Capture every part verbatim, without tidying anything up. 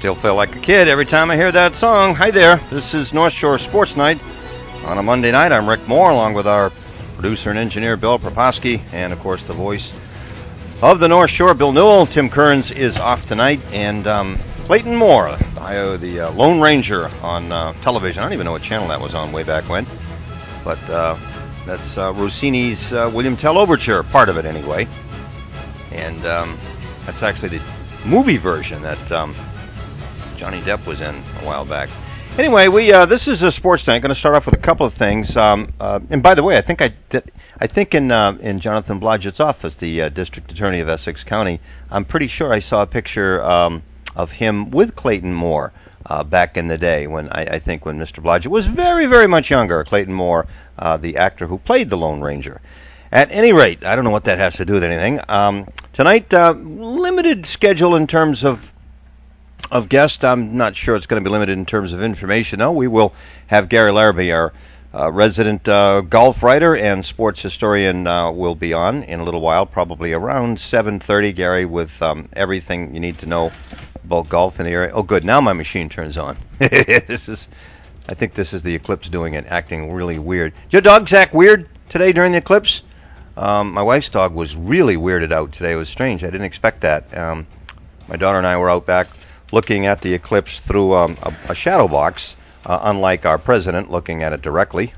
Still feel like a kid every time I hear that song. Hi there, this is North Shore Sports Night. On a Monday night, I'm Rick Moore, along with our producer and engineer, Bill Proposki, and, of course, the voice of the North Shore, Bill Newell. Tim Kearns is off tonight, and um, Clayton Moore, the, the uh, Lone Ranger on uh, television. I don't even know what channel that was on way back when, but uh, that's uh, Rossini's uh, William Tell Overture, part of it anyway. And um, that's actually the movie version that um, Johnny Depp was in a while back. Anyway, we uh, this is a sports night. I'm going to start off with a couple of things. Um, uh, and by the way, I think I did, I think in uh, in Jonathan Blodgett's office, the uh, district attorney of Essex County, I'm pretty sure I saw a picture um, of him with Clayton Moore uh, back in the day when I, I think when Mister Blodgett was very, very much younger. Clayton Moore, uh, the actor who played the Lone Ranger. At any rate, I don't know what that has to do with anything. Um, tonight, uh, limited schedule in terms of of guests. I'm not sure it's going to be limited in terms of information. No, we will have Gary Larrabee, our uh, resident uh, golf writer and sports historian, uh, will be on in a little while, probably around seven thirty. Gary, with um, everything you need to know about golf in the area. Oh, good. Now my machine turns on. This is, I think this is the eclipse doing it, acting really weird. Did your dogs act weird today during the eclipse? Um, my wife's dog was really weirded out today. It was strange. I didn't expect that. Um, my daughter and I were out back looking at the eclipse through um, a, a shadow box, uh, unlike our president looking at it directly.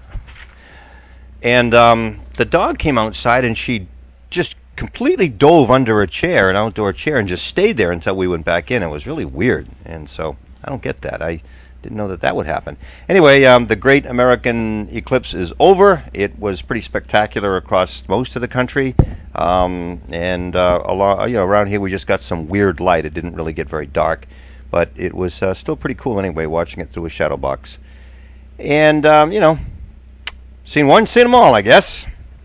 And um, the dog came outside, and she just completely dove under a chair, an outdoor chair, and just stayed there until we went back in. It was really weird, and so I don't get that. I didn't know that that would happen. Anyway, um, the Great American Eclipse is over. It was pretty spectacular across most of the country, um, and uh, along, you know, around here we just got some weird light. It didn't really get very dark, but it was uh, still pretty cool anyway, watching it through a shadow box. And um, you know, seen one, seen them all, I guess.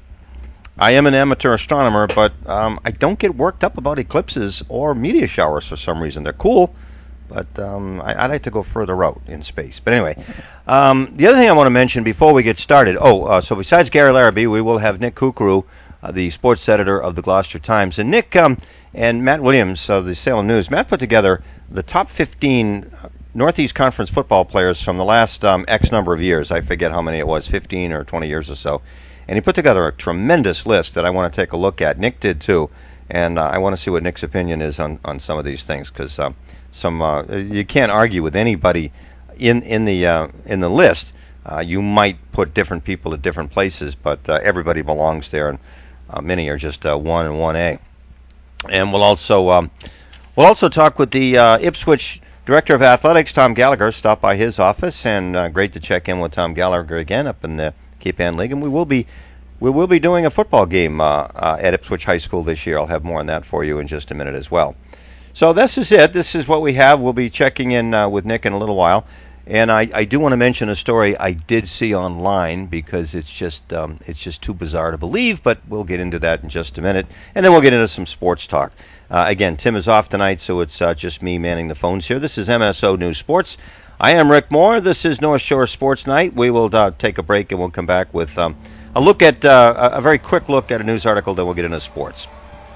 I am an amateur astronomer, but um, I don't get worked up about eclipses or meteor showers for some reason. They're cool. But um, I, I like to go further out in space. But anyway, um, the other thing I want to mention before we get started, oh, uh, so besides Gary Larrabee, we will have Nick Kukru, uh, the sports editor of the Gloucester Times. And Nick um, and Matt Williams of the Salem News, Matt put together the top fifteen Northeast Conference football players from the last um, X number of years. I forget how many it was, fifteen or twenty years or so. And he put together a tremendous list that I want to take a look at. Nick did too. And uh, I want to see what Nick's opinion is on, on some of these things, because uh, some uh, you can't argue with anybody in in the uh, in the list. Uh, you might put different people at different places, but uh, everybody belongs there, and uh, many are just uh, one and one A. And we'll also um, we'll also talk with the uh, Ipswich Director of Athletics, Tom Gallagher. Stop by his office, and uh, great to check in with Tom Gallagher again up in the Cape Ann League, and we will be. We will be doing a football game uh, uh, at Ipswich High School this year. I'll have more on that for you in just a minute as well. So this is it. This is what we have. We'll be checking in uh, with Nick in a little while. And I, I do want to mention a story I did see online, because it's just um, it's just too bizarre to believe, but we'll get into that in just a minute. And then we'll get into some sports talk. Uh, again, Tim is off tonight, so it's uh, just me manning the phones here. This is M S O News Sports. I am Rick Moore. This is North Shore Sports Night. We will uh, take a break, and we'll come back with Um, A look at uh, a very quick look at a news article, then we'll get into sports.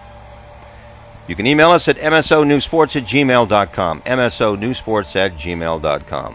You can email us at m s o news sports at gmail dot com. m s o news sports at gmail dot com.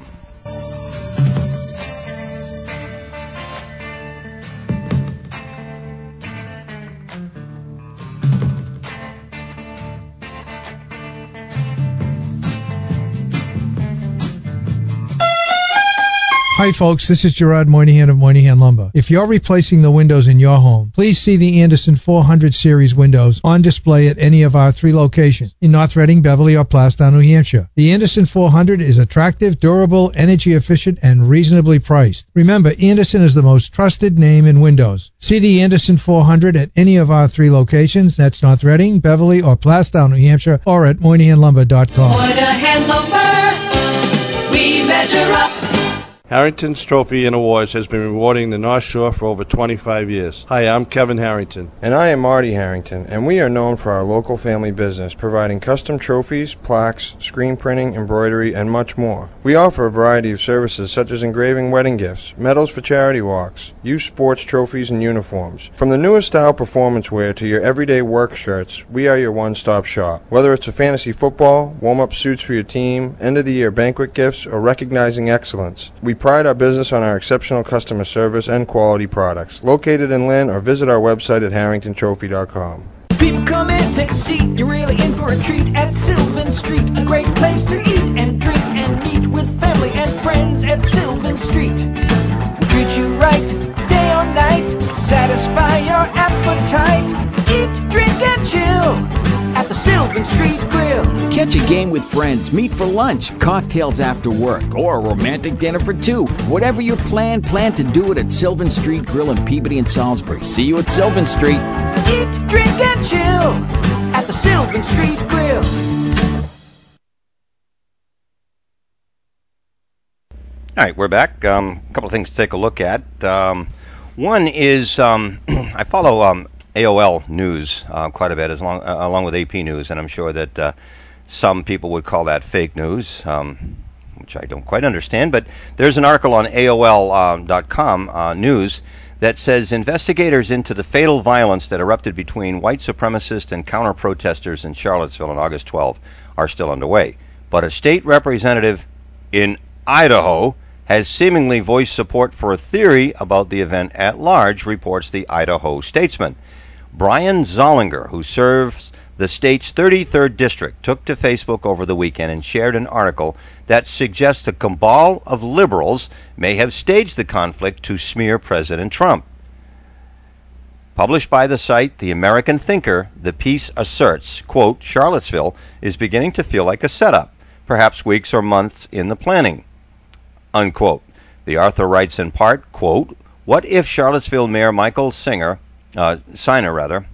Hi folks, this is Gerard Moynihan of Moynihan Lumber. If you're replacing the windows in your home, please see the Anderson four hundred series windows on display at any of our three locations in North Reading, Beverly, or Plastown, New Hampshire. The Anderson four hundred is attractive, durable, energy efficient, and reasonably priced. Remember, Anderson is the most trusted name in windows. See the Anderson four hundred at any of our three locations. That's North Reading, Beverly, or Plastown, New Hampshire, or at Moynihan Lumber dot com. Moynihan Lumber, we measure up. Harrington's Trophy and Awards has been rewarding the North Shore for over twenty-five years. Hi, I'm Kevin Harrington. And I am Marty Harrington, and we are known for our local family business, providing custom trophies, plaques, screen printing, embroidery, and much more. We offer a variety of services such as engraving wedding gifts, medals for charity walks, youth sports trophies, and uniforms. From the newest style performance wear to your everyday work shirts, we are your one-stop shop. Whether it's a fantasy football, warm-up suits for your team, end-of-the-year banquet gifts, or recognizing excellence, we pride our business on our exceptional customer service and quality products. Located in Lynn, or visit our website at harrington trophy dot com. People come in, take a seat. You're really in for a treat at Sylvan Street. A great place to eat and drink and meet with family and friends at Sylvan Street. We'll treat you right, day or night. Satisfy your appetite. Eat, drink, and chill at the Sylvan Street Grill. Catch a game with friends, meet for lunch, cocktails after work, or a romantic dinner for two. Whatever your plan, plan to do it at Sylvan Street Grill in Peabody and Salisbury. See you at Sylvan Street. Eat, drink, and chill at the Sylvan Street Grill. All right, we're back. Um, a couple of things to take a look at. Um, one is um, I follow um, A O L News uh, quite a bit, as long, uh, along with A P News, and I'm sure that uh, some people would call that fake news, um, which I don't quite understand. But there's an article on A O L dot com uh, news that says investigators into the fatal violence that erupted between white supremacists and counter-protesters in Charlottesville on August twelfth are still underway. But a state representative in Idaho has seemingly voiced support for a theory about the event at large, reports the Idaho Statesman. Brian Zollinger, who serves the state's thirty-third district, took to Facebook over the weekend and shared an article that suggests a cabal of liberals may have staged the conflict to smear President Trump. Published by the site The American Thinker, the piece asserts, quote, Charlottesville is beginning to feel like a setup, perhaps weeks or months in the planning, unquote. The author writes in part, quote, what if Charlottesville Mayor Michael Singer, uh, Signer rather,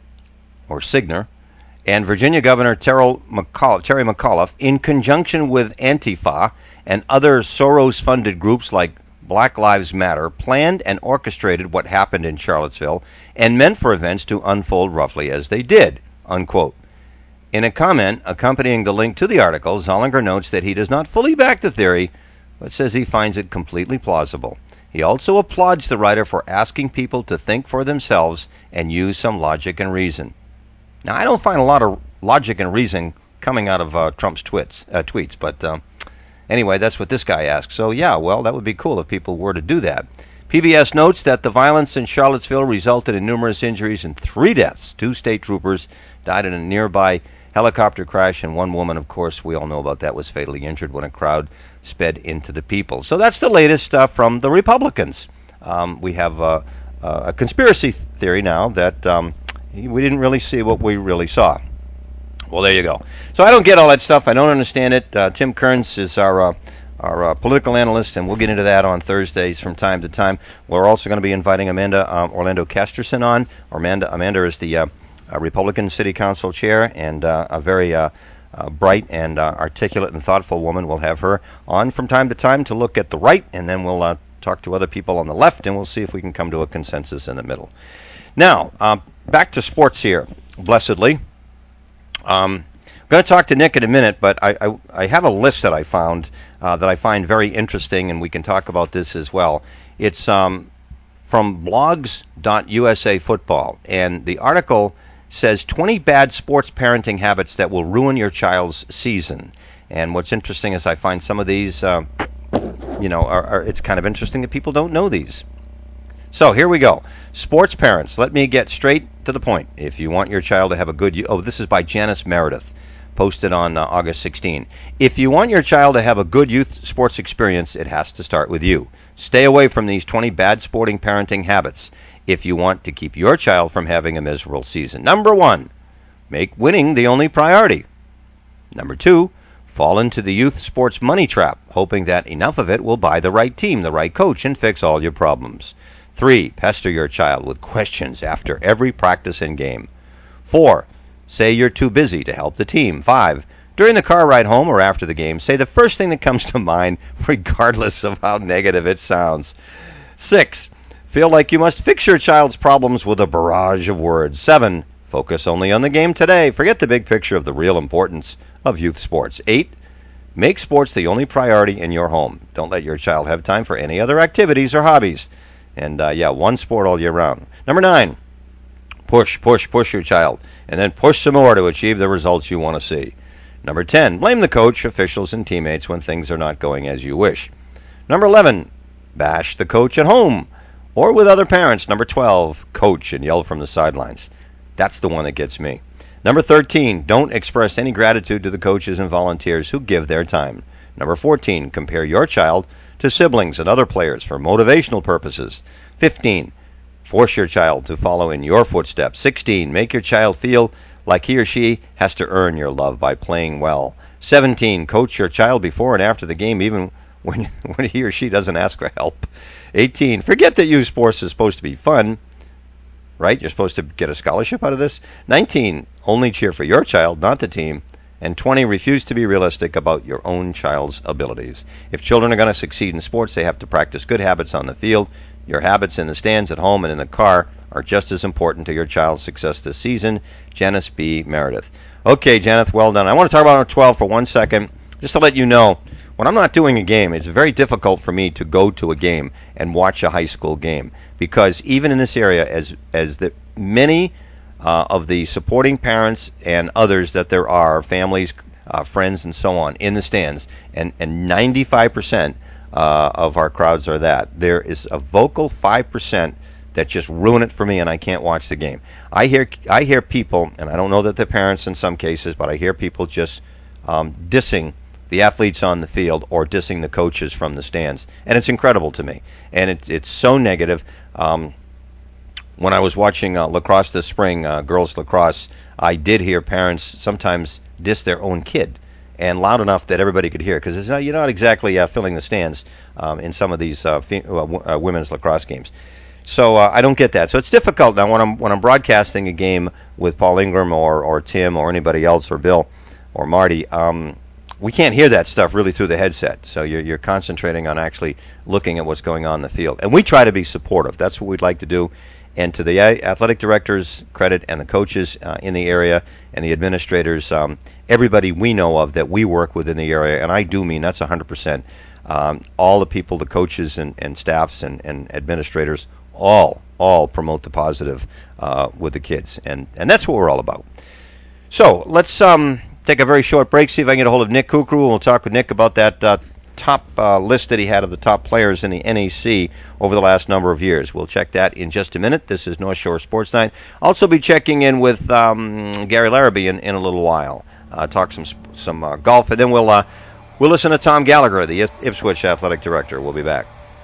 or Signer, and Virginia Governor Terrell McAuliffe, Terry McAuliffe, in conjunction with Antifa and other Soros-funded groups like Black Lives Matter, planned and orchestrated what happened in Charlottesville and meant for events to unfold roughly as they did, unquote. In a comment accompanying the link to the article, Zollinger notes that he does not fully back the theory, but says he finds it completely plausible. He also applauds the writer for asking people to think for themselves and use some logic and reason. Now, I don't find a lot of logic and reason coming out of uh, Trump's twits, uh, tweets, but um, anyway, that's what this guy asked. So, yeah, well, that would be cool if people were to do that. P B S notes that the violence in Charlottesville resulted in numerous injuries and three deaths. Two state troopers died in a nearby helicopter crash, and one woman, of course, we all know about that, was fatally injured when a crowd sped into the people. So that's the latest stuff from the Republicans. Um, we have uh, uh, a conspiracy theory now that um, we didn't really see what we really saw. Well, there you go. So I don't get all that stuff. I don't understand it. Uh, Tim Kearns is our uh, our uh, political analyst, and we'll get into that on Thursdays from time to time. We're also going to be inviting Amanda um, Orlando Casterson on. Amanda, Amanda is the uh, uh, Republican City Council chair and uh, a very uh, uh, bright and uh, articulate and thoughtful woman. We'll have her on from time to time to look at the right, and then we'll uh, talk to other people on the left, and we'll see if we can come to a consensus in the middle. Now, um, back to sports here, blessedly. Um, I'm going to talk to Nick in a minute, but I, I, I have a list that I found uh, that I find very interesting, and we can talk about this as well. It's um, from blogs dot U S A Football, and the article says twenty bad sports parenting habits that will ruin your child's season. And what's interesting is I find some of these, uh, you know, are, are, it's kind of interesting that people don't know these. So here we go. Sports parents, let me get straight to the point. If you want your child to have a good... Oh, this is by Janice Meredith, posted on uh, August sixteenth. If you want your child to have a good youth sports experience, it has to start with you. Stay away from these twenty bad sporting parenting habits if you want to keep your child from having a miserable season. Number one, make winning the only priority. Number two, fall into the youth sports money trap, hoping that enough of it will buy the right team, the right coach, and fix all your problems. Three, pester your child with questions after every practice and game. Four, say you're too busy to help the team. Five, During the car ride home or after the game, say the first thing that comes to mind, regardless of how negative it sounds. Six, feel like you must fix your child's problems with a barrage of words. Seven, focus only on the game today. Forget the big picture of the real importance of youth sports. Eight, make sports the only priority in your home. Don't let your child have time for any other activities or hobbies. And, uh, yeah, one sport all year round. Number nine, push, push, push your child, and then push some more to achieve the results you want to see. Number ten, blame the coach, officials, and teammates when things are not going as you wish. Number eleven, bash the coach at home or with other parents. Number twelve, coach and yell from the sidelines. That's the one that gets me. Number thirteen, don't express any gratitude to the coaches and volunteers who give their time. Number fourteen, compare your child to siblings and other players for motivational purposes. fifteen, force your child to follow in your footsteps. sixteen, make your child feel like he or she has to earn your love by playing well. seventeen, coach your child before and after the game, even when, when he or she doesn't ask for help. eighteen, forget that youth sports is supposed to be fun, right? You're supposed to get a scholarship out of this. nineteen, only cheer for your child, not the team. And twenty, refuse to be realistic about your own child's abilities. If children are going to succeed in sports, they have to practice good habits on the field. Your habits in the stands, at home, and in the car are just as important to your child's success this season. Janice B. Meredith. Okay, Janice, well done. I want to talk about number twelve for one second, just to let you know, when I'm not doing a game, it's very difficult for me to go to a game and watch a high school game, because even in this area, as as the many uh, of the supporting parents and others that there are, families, uh, friends, and so on, in the stands, and, and ninety-five percent uh, of our crowds are that, there is a vocal five percent that just ruin it for me, and I can't watch the game. I hear I hear people, and I don't know that they're parents in some cases, but I hear people just um, dissing the athletes on the field or dissing the coaches from the stands, and it's incredible to me. And it's it's so negative. Um, when I was watching uh, lacrosse this spring, uh, girls lacrosse, I did hear parents sometimes diss their own kid, and loud enough that everybody could hear, because it's not, you're not exactly uh, filling the stands um, in some of these uh, fe- uh, w- uh, women's lacrosse games. So uh, I don't get that. So it's difficult now when I'm when I'm broadcasting a game with Paul Ingram or, or Tim or anybody else or Bill or Marty. Um, we can't hear that stuff really through the headset. So you're you're concentrating on actually looking at what's going on in the field. And we try to be supportive. That's what we'd like to do. And to the athletic directors, credit, and the coaches uh, in the area and the administrators, um, everybody we know of that we work with in the area, and I do mean that's one hundred percent. Um, all the people, the coaches and, and staffs and, and administrators, all all promote the positive uh, with the kids, and and that's what we're all about. So let's um, take a very short break, see if I can get a hold of Nick Kukru, and we'll talk with Nick about that uh, top uh, list that he had of the top players in the N A C over the last number of years. We'll check that in just a minute. This is North Shore Sports Night. Also be checking in with um, Gary Larrabee in, in a little while, uh, talk some some uh, golf, and then we'll uh, we'll listen to Tom Gallagher, the Ipswich athletic director. We'll be back.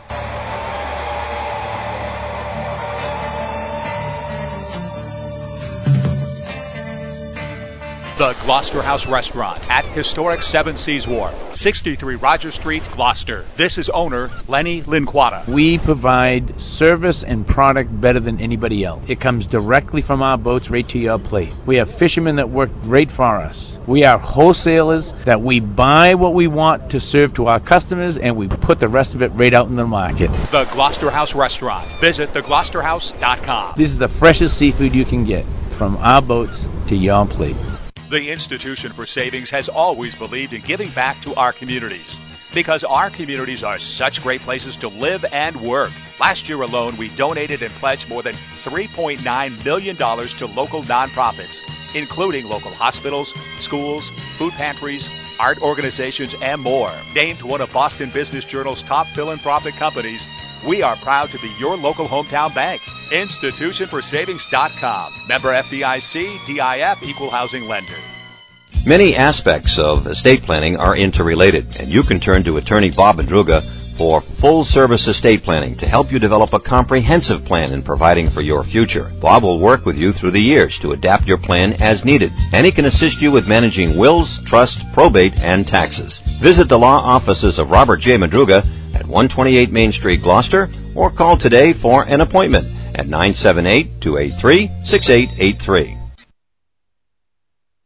The Gloucester House Restaurant at historic Seven Seas Wharf, sixty-three Roger Street, Gloucester. This is owner Lenny Linquata. We provide service and product better than anybody else. It comes directly from our boats right to your plate. We have fishermen that work great for us. We are wholesalers that we buy what we want to serve to our customers, and we put the rest of it right out in the market. The Gloucester House Restaurant. Visit the gloucester house dot com. This is the freshest seafood you can get from our boats to your plate. The Institution for Savings has always believed in giving back to our communities, because our communities are such great places to live and work. Last year alone, we donated and pledged more than three point nine million dollars to local nonprofits, including local hospitals, schools, food pantries, art organizations, and more. Named one of Boston Business Journal's top philanthropic companies, we are proud to be your local hometown bank. institution for savings dot com. Member F D I C, D I F, Equal Housing Lender. Many aspects of estate planning are interrelated, and you can turn to attorney Bob Madruga for full-service estate planning to help you develop a comprehensive plan in providing for your future. Bob will work with you through the years to adapt your plan as needed, and he can assist you with managing wills, trust, probate, and taxes. Visit the law offices of Robert J. Madruga at one twenty-eight Main Street, Gloucester, or call today for an appointment at nine seven eight, two eight three, six eight eight three.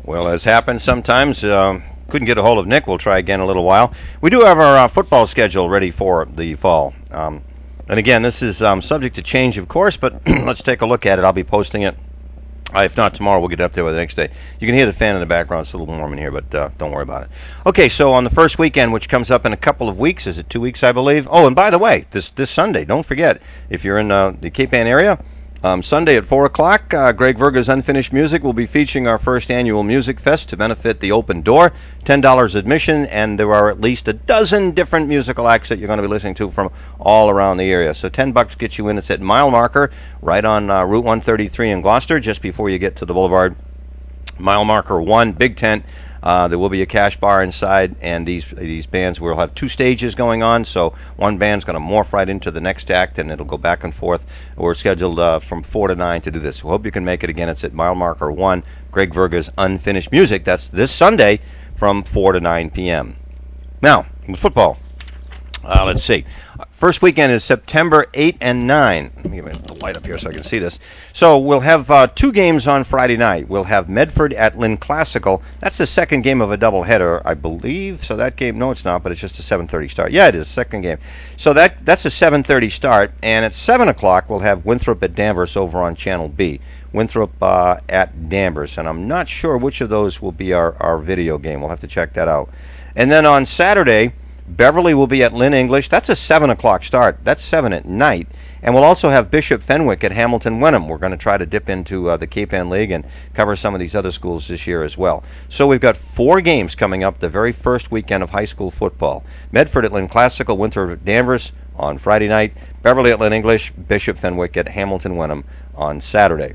Well, as happens sometimes, um, couldn't get a hold of Nick. We'll try again in a little while. We do have our uh, football schedule ready for the fall. Um, and again, this is um, subject to change, of course, but let's take a look at it. I'll be posting it. Uh, if not tomorrow, we'll get it up there the next day. You can hear the fan in the background. It's a little warm in here, but uh, don't worry about it. Okay, so on the first weekend, which comes up in a couple of weeks, is it two weeks, I believe? Oh, and by the way, this this Sunday, don't forget, if you're in uh, the Cape Ann area, um, Sunday at four o'clock, uh, Greg Verga's Unfinished Music will be featuring our first annual Music Fest to benefit the Open Door. ten dollars admission, and there are at least a dozen different musical acts that you're going to be listening to from all around the area. So ten bucks gets you in. It's at Mile Marker, right on uh, Route one thirty-three in Gloucester, just before you get to the Boulevard. Mile Marker one, big tent. Uh, there will be a cash bar inside, and these these bands will have two stages going on, so one band's going to morph right into the next act, and it'll go back and forth. We're scheduled uh, from four to nine to do this. We hope you can make it. Again, it's at Mile Marker one, Greg Verga's Unfinished Music. That's this Sunday from four to nine p.m. Now, with football, uh, let's see. First weekend is September eighth and ninth. Let me get the light up here so I can see this. So we'll have uh, two games on Friday night. We'll have Medford at Lynn Classical. That's the second game of a doubleheader, I believe. So that game, no, it's not, but it's just a seven thirty start. Yeah, it is, second game. So that that's a seven thirty start. And at seven o'clock, we'll have Winthrop at Danvers over on Channel B. Winthrop uh, at Danvers. And I'm not sure which of those will be our, our video game. We'll have to check that out. And then on Saturday, Beverly will be at Lynn English. That's a seven o'clock start. That's seven at night. And we'll also have Bishop Fenwick at Hamilton Wenham. We're going to try to dip into uh, the Cape Ann League and cover some of these other schools this year as well. So we've got four games coming up the very first weekend of high school football. Medford at Lynn Classical, Winthrop at Danvers on Friday night, Beverly at Lynn English, Bishop Fenwick at Hamilton Wenham on Saturday.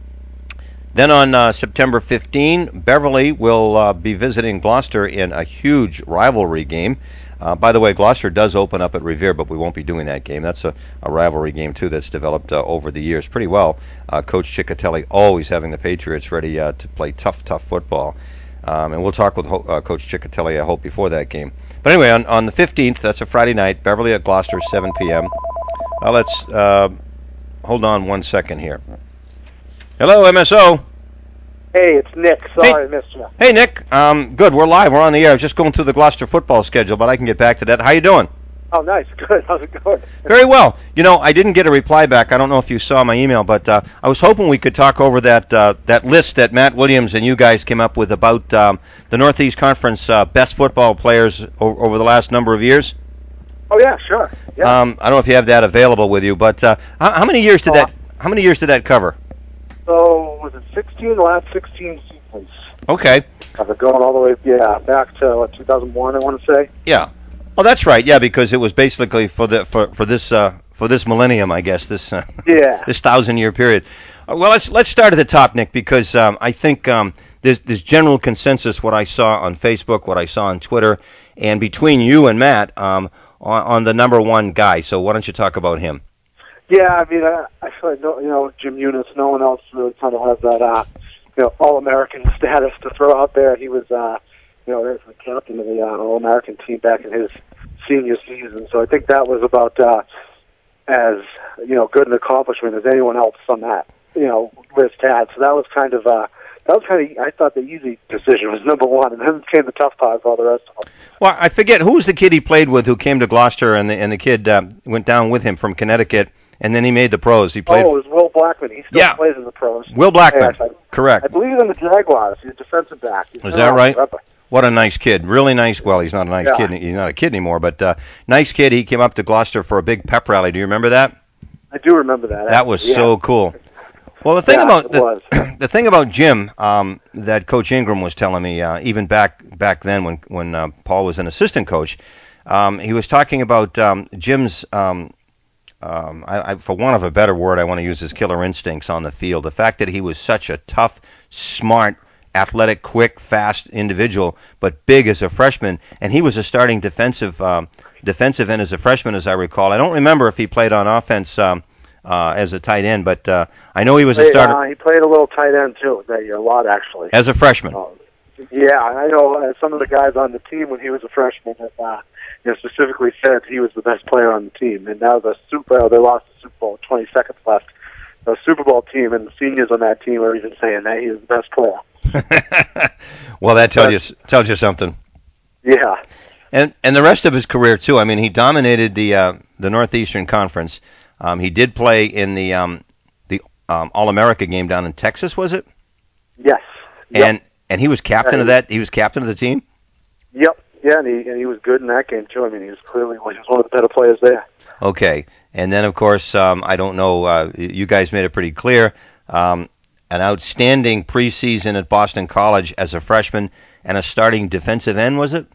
Then on uh, September fifteenth, Beverly will uh, be visiting Gloucester in a huge rivalry game. Uh, by the way, Gloucester does open up at Revere, but we won't be doing that game. That's a, a rivalry game, too, that's developed uh, over the years pretty well. Uh, Coach Ciccatelli always having the Patriots ready uh, to play tough, tough football. Um, and we'll talk with uh, Coach Ciccatelli, I hope, before that game. But anyway, on, on the fifteenth, that's a Friday night, Beverly at Gloucester, seven p.m. Uh, let's uh, hold on one second here. Hello, M S O. Hey, it's Nick. Sorry hey. I missed you. Hey, Nick. Um, good. We're live. We're on the air. I was just going through the Gloucester football schedule, but I can get back to that. How you doing? Oh, nice. Good. How's it going? Very well. You know, I didn't get a reply back. I don't know if you saw my email, but uh, I was hoping we could talk over that uh, that list that Matt Williams and you guys came up with about um, the Northeast Conference uh, best football players o- over the last number of years. Oh yeah, sure. Yeah. Um, I don't know if you have that available with you, but uh, how, how many years did uh, that? How many years did that cover? So was it sixteen? The last sixteen seasons. Okay. I've been going all the way, yeah, back to what, two thousand one. I want to say. Yeah. Oh, that's right. Yeah, because it was basically for the for for this uh, for this millennium, I guess this uh, yeah this thousand year period. Uh, well, let's let's start at the top, Nick, because um, I think um, there's there's general consensus. What I saw on Facebook, what I saw on Twitter, and between you and Matt um, on, on the number one guy. So why don't you talk about him? Yeah, I mean, uh, I feel like no, you know Jim Eunice. No one else really kind of has that uh, you know All-American status to throw out there. He was uh, you know the captain of the uh, All-American team back in his senior season. So I think that was about uh, as you know good an accomplishment as anyone else on that you know list had. So that was kind of uh, that was kind of I thought the easy decision was number one, and then came the tough part for all the rest of them. Well, I forget who was the kid he played with who came to Gloucester, and the and the kid uh, went down with him from Connecticut. And then he made the pros. He played. Oh, it was Will Blackman. He still yeah. plays in the pros. Will Blackman, yeah, I, correct. I believe in the Jaguars. He's a defensive back. He's Is that right? Forever. What a nice kid. Really nice. Well, he's not a nice yeah. kid. He's not a kid anymore, but uh, nice kid. He came up to Gloucester for a big pep rally. Do you remember that? I do remember that. That was yeah. so cool. Well, the thing yeah, about it the, was. the thing about Jim um, that Coach Ingram was telling me, uh, even back back then when when uh, Paul was an assistant coach, um, he was talking about um, Jim's. Um, Um, I, I, for want of a better word, I want to use his killer instincts on the field. The fact that he was such a tough, smart, athletic, quick, fast individual, but big as a freshman, and he was a starting defensive um, defensive end as a freshman, as I recall. I don't remember if he played on offense um, uh, as a tight end, but uh, I know he was a starter. Uh, he played a little tight end too that year, a lot actually. As a freshman. Um, yeah, I know uh, some of the guys on the team when he was a freshman have uh, you know, specifically said he was the best player on the team, and now the Super Bowl, they lost the Super Bowl, twenty seconds left. The Super Bowl team and the seniors on that team are even saying that he is the best player. Well, that tells you tells you something. Yeah. And and the rest of his career too. I mean, he dominated the uh, the Northeastern Conference. Um, he did play in the um, the um, All-America game down in Texas, was it? Yes. And yep. and he was captain yeah, of that. He was captain of the team. Yep. Yeah, and he and he was good in that game too. I mean, he was clearly he was one of the better players there. Okay. And then, of course, um, I don't know. Uh, you guys made it pretty clear. Um, an outstanding preseason at Boston College as a freshman and a starting defensive end, was it?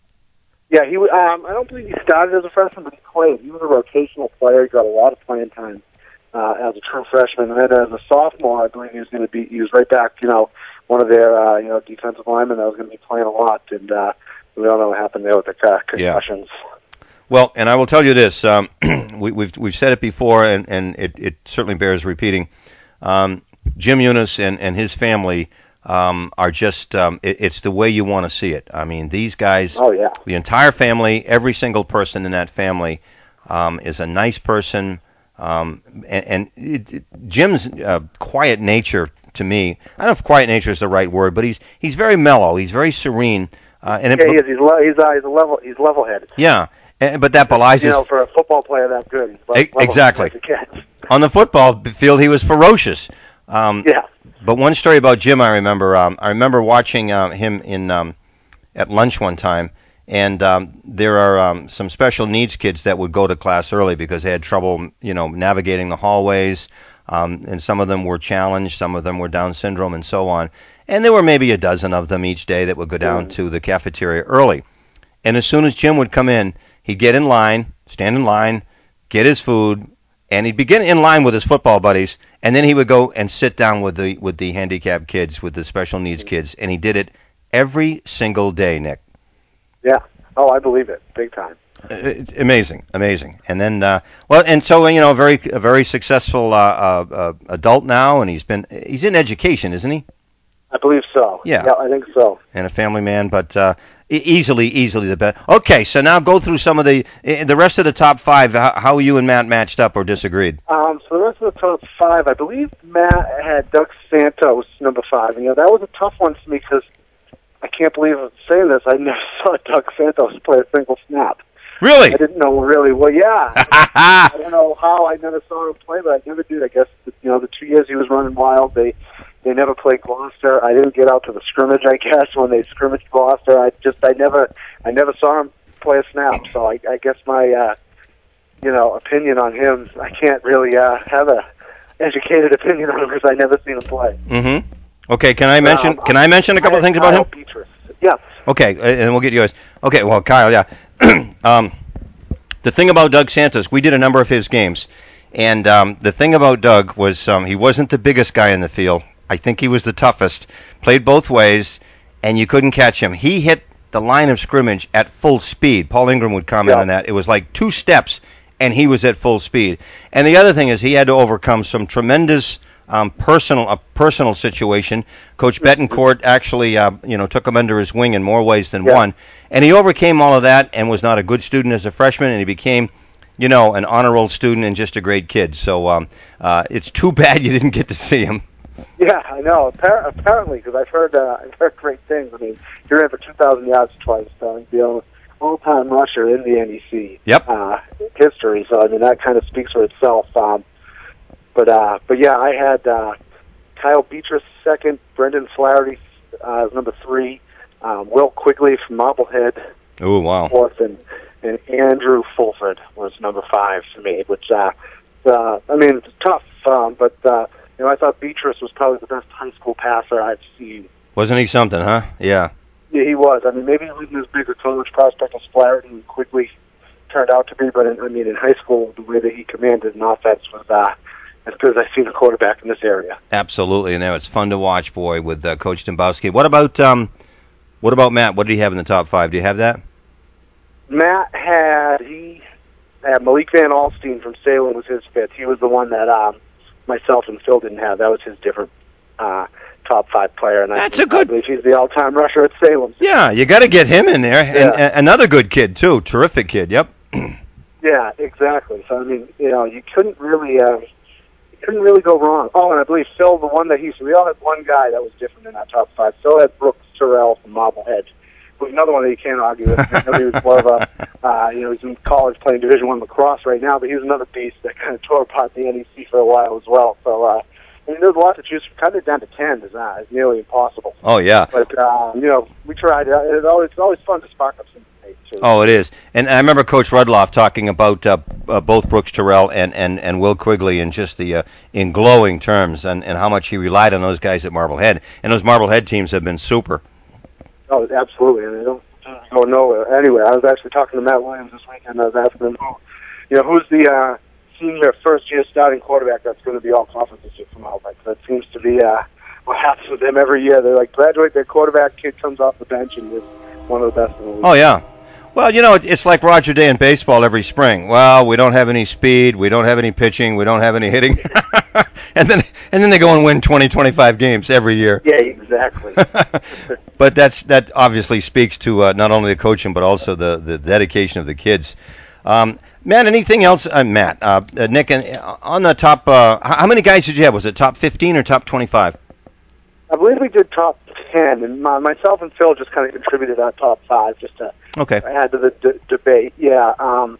Yeah, he. Um, I don't believe he started as a freshman, but he played. He was a rotational player. He got a lot of playing time uh, as a true freshman. And then as a sophomore, I believe he was going to be. He was right back. You know, one of their uh, you know defensive linemen that was going to be playing a lot. And uh, we all know what happened there with the uh, concussions. Yeah. Well, and I will tell you this: um, we, we've we've said it before, and and it, it certainly bears repeating. Um, Jim Eunice and and his family. Um, are just, um, it, it's the way you want to see it. I mean, these guys, oh, yeah. the entire family, every single person in that family um, is a nice person. Um, and and it, it, Jim's uh, quiet nature, to me, I don't know if quiet nature is the right word, but he's he's very mellow. He's very serene. Uh, and yeah, it, he is. He's, le- he's, uh, he's a level. He's level-headed. Yeah, and, but that belies you his... know, for a football player that good. He's le- exactly. level-headed. On the football field, he was ferocious. Um, yeah. But one story about Jim I remember, um, I remember watching uh, him in um, at lunch one time, and um, there are um, some special needs kids that would go to class early because they had trouble, you know, navigating the hallways, um, and some of them were challenged, some of them were Down syndrome, and so on. And there were maybe a dozen of them each day that would go down to the cafeteria early. And as soon as Jim would come in, he'd get in line, stand in line, get his food, and he'd begin in line with his football buddies, and then he would go and sit down with the with the handicapped kids, with the special needs kids, and he did it every single day, Nick. Yeah. Oh, I believe it, big time. It's amazing, amazing. And then, uh, well, and so you know, a very a very successful uh, uh, uh, adult now, and he's been he's in education, isn't he? I believe so. Yeah, yeah I think so. And a family man, but. Uh, Easily, easily the best. Okay, so now go through some of the the rest of the top five. How, how you and Matt matched up or disagreed? Um, so the rest of the top five, I believe Matt had Doug Santos number five. And, you know, that was a tough one for me because I can't believe I'm saying this. I never saw Doug Santos play a single snap. Really? I didn't know really. Well, yeah. I don't know how. I never saw him play, but I never did. I guess you know the two years he was running wild, they. They never played Gloucester. I didn't get out to the scrimmage, I guess, when they scrimmaged Gloucester. I just, I never, I never saw him play a snap. So I, I guess my, uh, you know, opinion on him, I can't really uh, have a educated opinion on him because I never seen him play. Mm-hmm. Okay. Can I mention? Um, can I mention a couple of things Kyle about him? Beatrice. Yes. Okay, and we'll get yours. Okay. Well, Kyle, yeah. um, the thing about Doug Santos, we did a number of his games, and um, the thing about Doug was um, he wasn't the biggest guy in the field. I think he was the toughest, played both ways, and you couldn't catch him. He hit the line of scrimmage at full speed. Paul Ingram would comment yeah. on that. It was like two steps, and he was at full speed. And the other thing is he had to overcome some tremendous um, personal a personal situation. Coach Betancourt actually uh, you know, took him under his wing in more ways than yeah. one. And he overcame all of that and was not a good student as a freshman, and he became, you know, an honor roll student and just a great kid. So um, uh, it's too bad you didn't get to see him. Yeah, I know. Appar- apparently, because I've heard uh, I've heard great things. I mean, he ran for two thousand yards twice, uh, the all-time rusher in the N E C yep. uh, history. So I mean, that kind of speaks for itself. Um, but uh, but yeah, I had uh, Kyle Beatrice second, Brendan Flaherty uh, number three, um, Will Quigley from Marblehead. Oh wow! Fourth, and and Andrew Fulford was number five for me. Which uh, uh, I mean, it's tough, um, but. Uh, You know, I thought Beatrice was probably the best high school passer I've seen. Wasn't he something, huh? Yeah. Yeah, he was. I mean, maybe he wasn't as big a college prospect as Flaherty and quickly turned out to be, but in, I mean, in high school, the way that he commanded an offense was uh, as good as I've seen a quarterback in this area. Absolutely, and now it's fun to watch, boy, with uh, Coach Dembowski. What about um, what about Matt? What did he have in the top five? Do you have that? Matt had he had Malik Van Alstine from Salem was his fifth. He was the one that. Um, Myself and Phil didn't have. That was his different uh, top five player. And That's I, a good. I believe he's the all-time rusher at Salem. Yeah, you got to get him in there. Yeah. And, and another good kid too. Terrific kid. Yep. Yeah, exactly. So I mean, you know, you couldn't really. Uh, couldn't really go wrong. Oh, and I believe Phil, the one that he, so we all had one guy that was different in our top five. Phil had Brooks Terrell from Marblehead, who's another one that you can't argue with. I know he was more of a, uh, you know, he's in college playing Division One lacrosse right now, but he was another beast that kind of tore apart the N E C for a while as well. So, uh, I mean, there's a lot to choose from. Cutting it down to ten is, uh, is nearly impossible. Oh, yeah. But, uh, you know, we tried. Uh, it's, always, it's always fun to spark up some debate, too. Oh, it is. And I remember Coach Rudloff talking about uh, uh, both Brooks Terrell and, and, and Will Quigley in just the uh, in glowing terms, and, and how much he relied on those guys at Marblehead. And those Marblehead teams have been super. Oh, absolutely. And they don't go nowhere. Anyway, I was actually talking to Matt Williams this weekend. I was asking him, who, you know, who's the uh, senior first-year starting quarterback that's going to be all conference this year from Marblehead? That seems to be uh, what happens with them every year. They like graduate their quarterback, kid comes off the bench and is one of the best in the league. Oh, yeah. Well, you know, it's like Roger Day in baseball every spring. Well, we don't have any speed, we don't have any pitching, we don't have any hitting. and then and then they go and win twenty, twenty-five games every year. Yeah, exactly. But that's that obviously speaks to uh, not only the coaching but also the, the dedication of the kids. Um, Matt, anything else? Uh, Matt, uh, uh, Nick, uh, on the top, uh, how many guys did you have? Was it top fifteen or top twenty-five? I believe we did top ten, and my, myself and Phil just kind of contributed our top five just to okay. add to the d- debate. Yeah, um,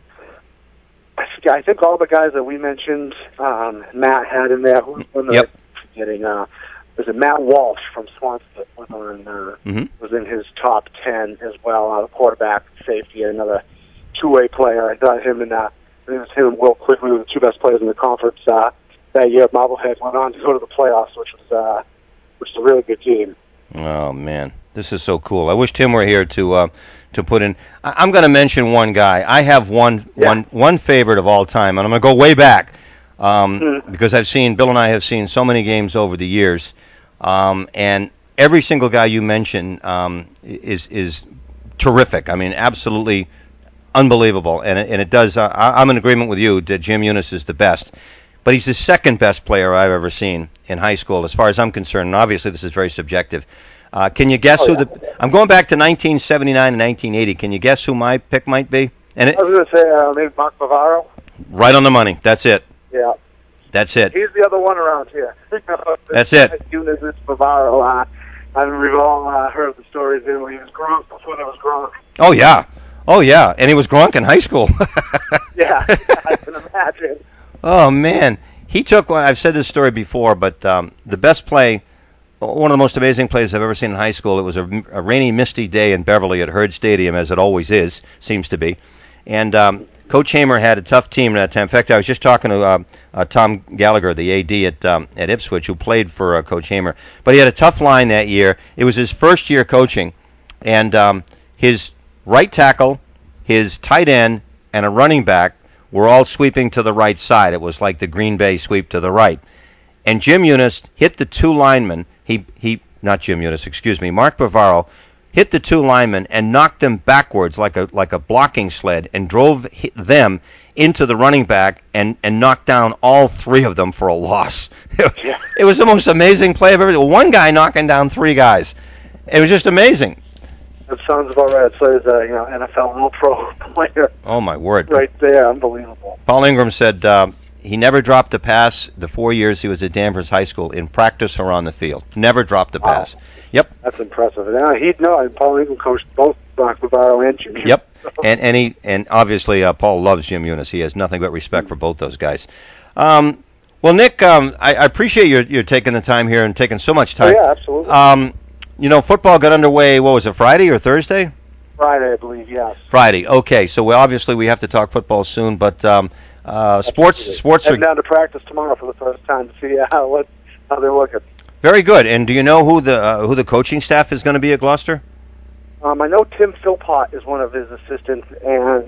I, think, I think all the guys that we mentioned, um, Matt had in there. Who was yep. Getting, uh, was it Matt Walsh from Swansea was on uh, mm-hmm. was in his top ten as well. Uh, quarterback, safety, another two-way player. I thought him and uh, I think it was him and Will Quigley were the two best players in the conference uh, that year. Marblehead went on to go to the playoffs, which was. Uh, which is a really good team. Oh, man. This is so cool. I wish Tim were here to uh, to put in. I- I'm going to mention one guy. I have one, yeah. one, one favorite of all time, and I'm going to go way back um, mm. because I've seen, Bill and I have seen so many games over the years, um, and every single guy you mention um, is is terrific. I mean, absolutely unbelievable, and it, and it does. Uh, I'm in agreement with you that Jim Eunice is the best. But he's the second best player I've ever seen in high school, as far as I'm concerned. And obviously, this is very subjective. Uh, can you guess oh, who yeah. the? I'm going back to nineteen seventy-nine and nineteen eighty. Can you guess who my pick might be? And it, I was going to say uh, maybe Mark Bavaro. Right on the money. That's it. Yeah. That's it. He's the other one around here. That's it. Eunice is Bavaro. Uh, I mean, we've all uh, heard the stories of him when he was Gronk before there was Gronk. Oh yeah. Oh yeah. And he was Gronk in high school. yeah, I can imagine. Oh man. He took one. I've said this story before, but um, the best play, one of the most amazing plays I've ever seen in high school. It was a, a rainy, misty day in Beverly at Herd Stadium, as it always is, seems to be. And um, Coach Hamer had a tough team at that time. In fact, I was just talking to uh, uh, Tom Gallagher, the A D at um, at Ipswich, who played for uh, Coach Hamer. But he had a tough line that year. It was his first year coaching, and um, his right tackle, his tight end, and a running back were all sweeping to the right side. It was like the Green Bay sweep to the right. And Jim Eunice hit the two linemen. He, he not Jim Eunice, excuse me, Mark Bavaro hit the two linemen and knocked them backwards like a like a blocking sled and drove them into the running back and, and knocked down all three of them for a loss. Yeah. It was the most amazing play I've ever seen. One guy knocking down three guys. It was just amazing. That sounds about right. So he's a you know, N F L All-Pro player. Oh, my word. Right there. Unbelievable. Paul Ingram said uh, he never dropped a pass the four years he was at Danvers High School, in practice or on the field. Never dropped a Wow. pass. Yep. That's impressive. Now, he'd know. And Paul Ingram coached both Mark Bavaro and Jim Eunice. Yep. And and, he, and obviously uh, Paul loves Jim Eunice. He has nothing but respect for both those guys. Um, well, Nick, um, I, I appreciate your, your taking the time here and taking so much time. Oh, yeah, absolutely. Um, you know, football got underway, what was it, Friday or Thursday? Friday, I believe, yes. Friday. Okay, so we, obviously we have to talk football soon, but um, uh, sports Absolutely. sports Heading are down to practice tomorrow for the first time to see how what how they're looking. very good. And do you know who the uh, who the coaching staff is going to be at Gloucester? Um, I know Tim Philpott is one of his assistants, and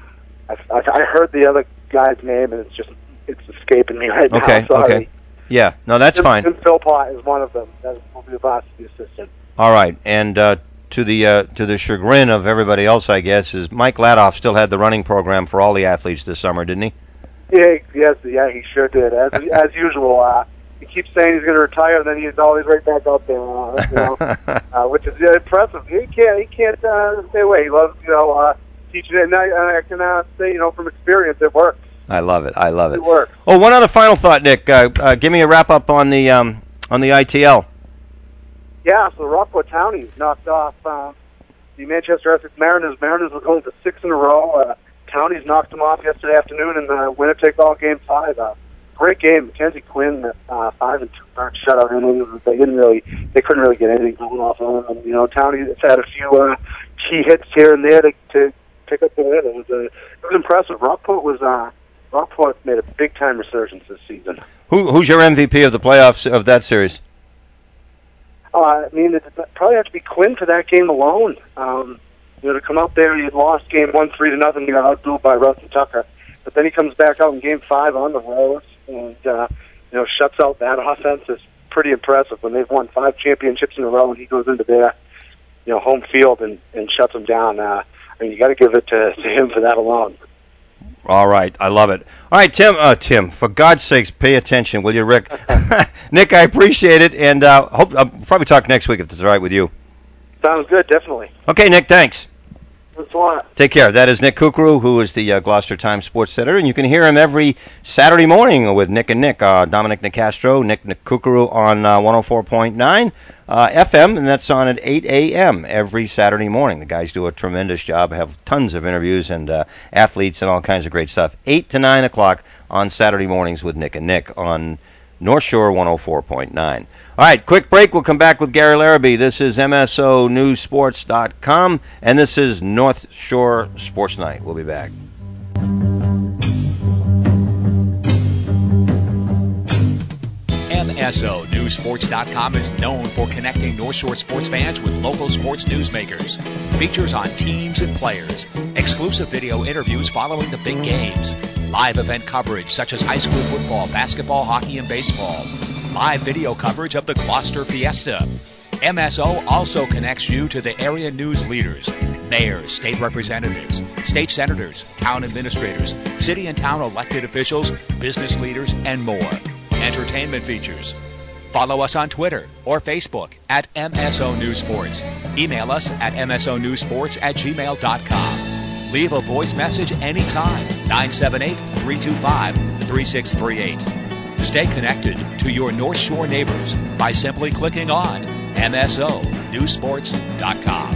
I, I, I heard the other guy's name, and it's just it's escaping me right Okay, now. Sorry. okay. Yeah, no, that's Tim, fine. Tim Philpott is one of them. That will be the varsity assistant. All right, and uh, to the uh, to the chagrin of everybody else, I guess, is Mike Ladoff still had the running program for all the athletes this summer, didn't he? Yeah, yes, yeah, he sure did. As as usual, uh, he keeps saying he's going to retire, and then he's always right back out there, uh, you know, uh, which is yeah, impressive. He can't he can't uh, stay away. He loves you know uh, teaching it, and I, and I can uh, say you know from experience it works. I love it. I love it. Good work. Oh, one other final thought, Nick. Uh, uh, give me a wrap up on the um, on the I T L. Yeah, so Rockport Townies knocked off uh, the Manchester Essex Mariners. Mariners were going to six in a row. Uh, Townies knocked them off yesterday afternoon in the winner-take-all game five. Uh, great game. Mackenzie Quinn, uh, five and two third shutout innings. They didn't really, they couldn't really get anything going off of them. You know, Townies had a few uh, key hits here and there to, to pick up the win. It was uh, it was impressive. Rockport was uh, Rockport made a big-time resurgence this season. Who who's your M V P of the playoffs of that series? Uh, I mean, it probably have to be Quinn for that game alone. Um, you know, to come out there, he had lost game one three to nothing. He got outdueled by Rusty Tucker, but then he comes back out in game five on the road and uh, you know shuts out that offense. Is pretty impressive when they've won five championships in a row, and he goes into their you know home field and, and shuts them down. Uh, I mean, you got to give it to, to him for that alone. All right, I love it. All right, Tim. Uh, Tim, for God's sakes, pay attention, will you, Rick? Nick, I appreciate it, and uh, hope I'll probably talk next week if it's all right with you. Sounds good, definitely. Okay, Nick. Thanks. Thanks a lot. Take care. That is Nick Kukru, who is the uh, Gloucester Times sports editor, and you can hear him every Saturday morning with Nick and Nick. Uh, Dominic Nicastro, Nick, Nick Kukru on uh, one oh four point nine uh, F M, and that's on at eight a.m. every Saturday morning. The guys do a tremendous job, have tons of interviews and uh, athletes and all kinds of great stuff. eight to nine o'clock on Saturday mornings with Nick and Nick on North Shore one oh four point nine. All right, quick break. We'll come back with Gary Larrabee. This is M S O News Sports dot com, and this is North Shore Sports Night. We'll be back. M S O News Sports dot com is known for connecting North Shore sports fans with local sports newsmakers. Features on teams and players, exclusive video interviews following the big games, live event coverage such as high school football, basketball, hockey, and baseball, live video coverage of the Gloucester Fiesta. M S O also connects you to the area news leaders, mayors, state representatives, state senators, town administrators, city and town elected officials, business leaders, and more. Entertainment features. Follow us on Twitter or Facebook at M S O News Sports. Email us at M S O News Sports at gmail dot com. Leave a voice message anytime, nine seven eight, three two five, three six three eight. Stay connected to your North Shore neighbors by simply clicking on M S O News Sports dot com.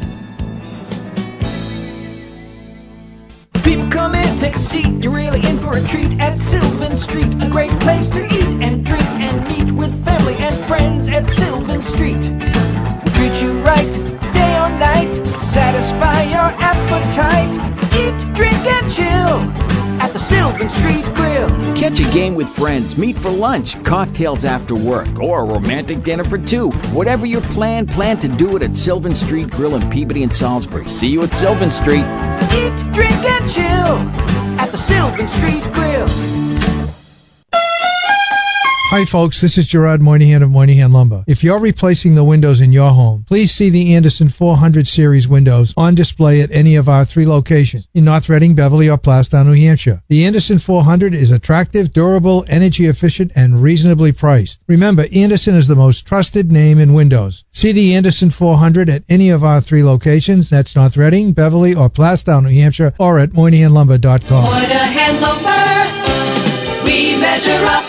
People come in, take a seat, you're really in for a treat at Sylvan Street. A great place to eat and drink and meet with family and friends at Sylvan Street. We treat you right, day or night, satisfy your appetite. Eat, drink, and chill at the Sylvan Street Grill. Catch a game with friends, meet for lunch, cocktails after work, or a romantic dinner for two. Whatever your plan, plan to do it at Sylvan Street Grill in Peabody and Salisbury. See you at Sylvan Street. Eat, drink, and chill at the Sylvan Street Grill. Hi folks, this is Gerard Moynihan of Moynihan Lumber. If you're replacing the windows in your home, please see the Anderson four hundred series windows on display at any of our three locations in North Reading, Beverly, or Plastown, New Hampshire. The Anderson four hundred is attractive, durable, energy efficient, and reasonably priced. Remember, Anderson is the most trusted name in windows. See the Anderson four hundred at any of our three locations. That's North Reading, Beverly, or Plastown, New Hampshire, or at Moynihan Lumber dot com. Moynihan Lumber, we measure up.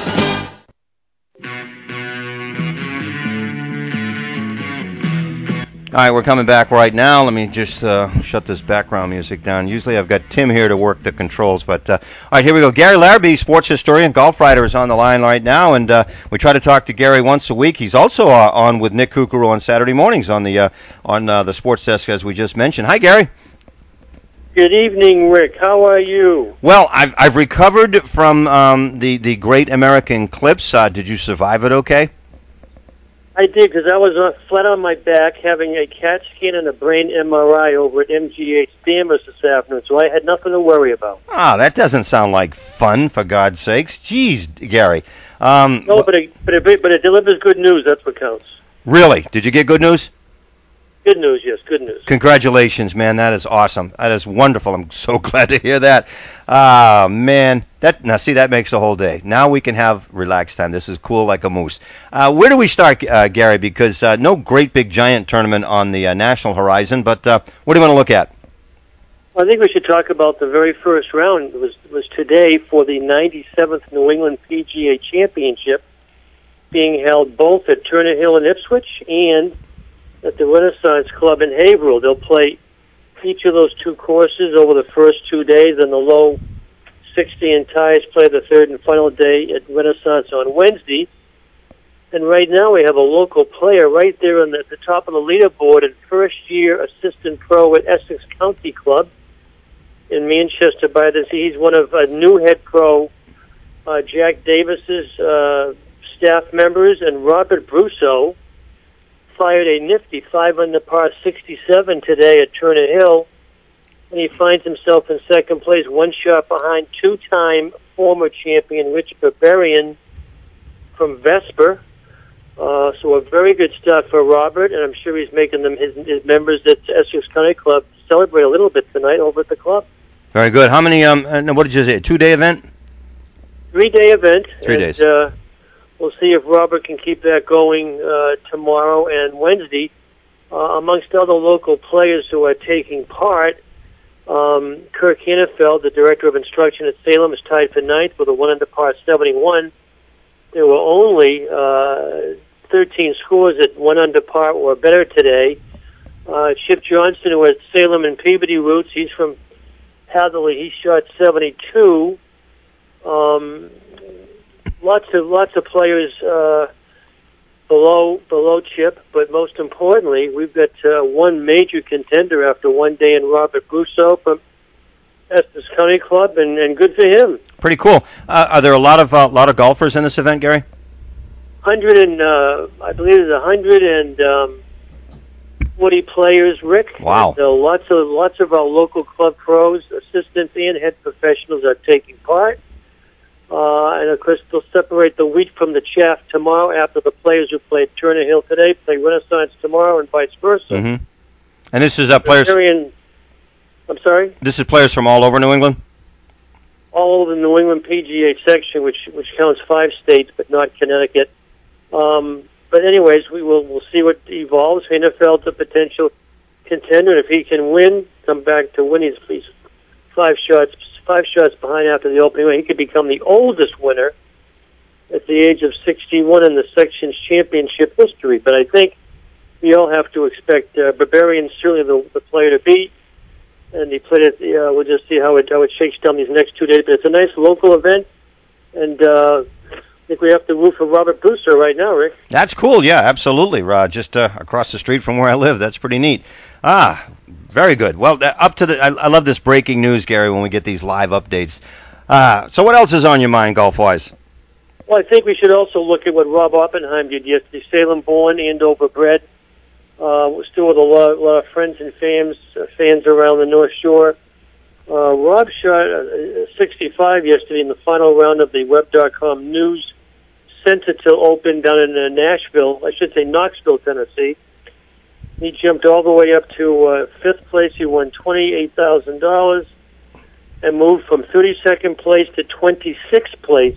All right, we're coming back right now. Let me just uh, shut this background music down. Usually I've got Tim here to work the controls, but uh, all right, here we go. Gary Larrabee, sports historian, golf writer, is on the line right now, and uh, we try to talk to Gary once a week. He's also uh, on with Nick Kukru on Saturday mornings on the uh, on uh, the sports desk, as we just mentioned. Hi, Gary. Good evening, Rick. How are you? Well, I've I've recovered from um, the the Great American Eclipse. Uh, did you survive it? Okay. I did, because I was uh, flat on my back having a CAT scan and a brain M R I over at M G H Danvers this afternoon, so I had nothing to worry about. Ah, that doesn't sound like fun, for God's sakes. Jeez, Gary. Um, no, but it, but, it, but it delivers good news. That's what counts. Really? Did you get good news? Good news, yes, good news. Congratulations, man. That is awesome. That is wonderful. I'm so glad to hear that. Ah, man. That now, see, that makes the whole day. Now we can have relaxed time. This is cool like a moose. Uh, where do we start, uh, Gary? Because uh, no great big giant tournament on the uh, national horizon, but uh, what do you want to look at? I think we should talk about the very first round. It was was today for the ninety-seventh New England P G A Championship, being held both at Turner Hill in Ipswich and at the Renaissance Club in Haverhill. They'll play each of those two courses over the first two days, and the low sixty and ties play the third and final day at Renaissance on Wednesday. And right now we have a local player right there on the, at the top of the leaderboard, and first-year assistant pro at Essex County Club in Manchester by the Sea. He's one of a new head pro, uh, Jack Davis's uh, staff members, and Robert Brusso fired a nifty five under par sixty-seven today at Turner Hill, and he finds himself in second place, one shot behind two-time former champion Rich Barbarian from Vesper. Uh, so a very good start for Robert, and I'm sure he's making them his, his members at Essex County Club celebrate a little bit tonight over at the club. Very good. How many? Um, uh, what did you say? A two-day event? Three-day event. Three and, days. Uh, we'll see if Robert can keep that going uh, tomorrow and Wednesday. Uh, amongst other local players who are taking part, um, Kirk Hannafeld, the director of instruction at Salem, is tied for ninth with a one under par seventy-one. There were only uh, thirteen scores at one under par or better today. Uh, Chip Johnson, who has Salem and Peabody roots, he's from Hatherley. He shot seventy-two. Um, lots of lots of players uh, below below Chip, but most importantly, we've got uh, one major contender after one day in Robert Brusso from Estes County Club, and, and good for him. Pretty cool. Uh, are there a lot of uh, lot of golfers in this event, Gary? Hundred and uh, I believe there's a hundred and um, forty players, Rick. Wow. And, uh, lots of lots of our local club pros, assistants, and head professionals are taking part. Uh, and of course, they'll separate the wheat from the chaff tomorrow after the players who played Turner Hill today play Renaissance tomorrow, and vice versa. Mm-hmm. And this is uh, players. Barbarian, I'm sorry. This is players from all over New England. All over the New England P G A section, which which counts five states, but not Connecticut. Um, but anyways, we will we'll see what evolves. Hainefeld's a potential contender, and if he can win, come back to win. He's, he's five shots five shots behind after the opening. He could become the oldest winner at the age of sixty-one in the section's championship history. But I think we all have to expect uh, Barbarian certainly the, the player to beat. And he played it. Uh, we'll just see how it how it shakes down these next two days. But it's a nice local event, and uh, I think we have to root for Robert Brusso right now, Rick. That's cool. Yeah, absolutely. Uh, just uh, across the street from where I live. That's pretty neat. Ah, very good. Well, uh, up to the. I, I love this breaking news, Gary. When we get these live updates. Uh, so, what else is on your mind, golf-wise? Well, I think we should also look at what Rob Oppenheim did yesterday. Salem-born, Andover-bred. Uh, we're still with a lot, a lot of friends and fans, uh, fans around the North Shore. Uh, Rob shot uh, sixty-five yesterday in the final round of the Web dot com News Sentinel Open down in uh, Nashville. I should say Knoxville, Tennessee. He jumped all the way up to uh, fifth place. He won twenty-eight thousand dollars and moved from thirty-second place to twenty-sixth place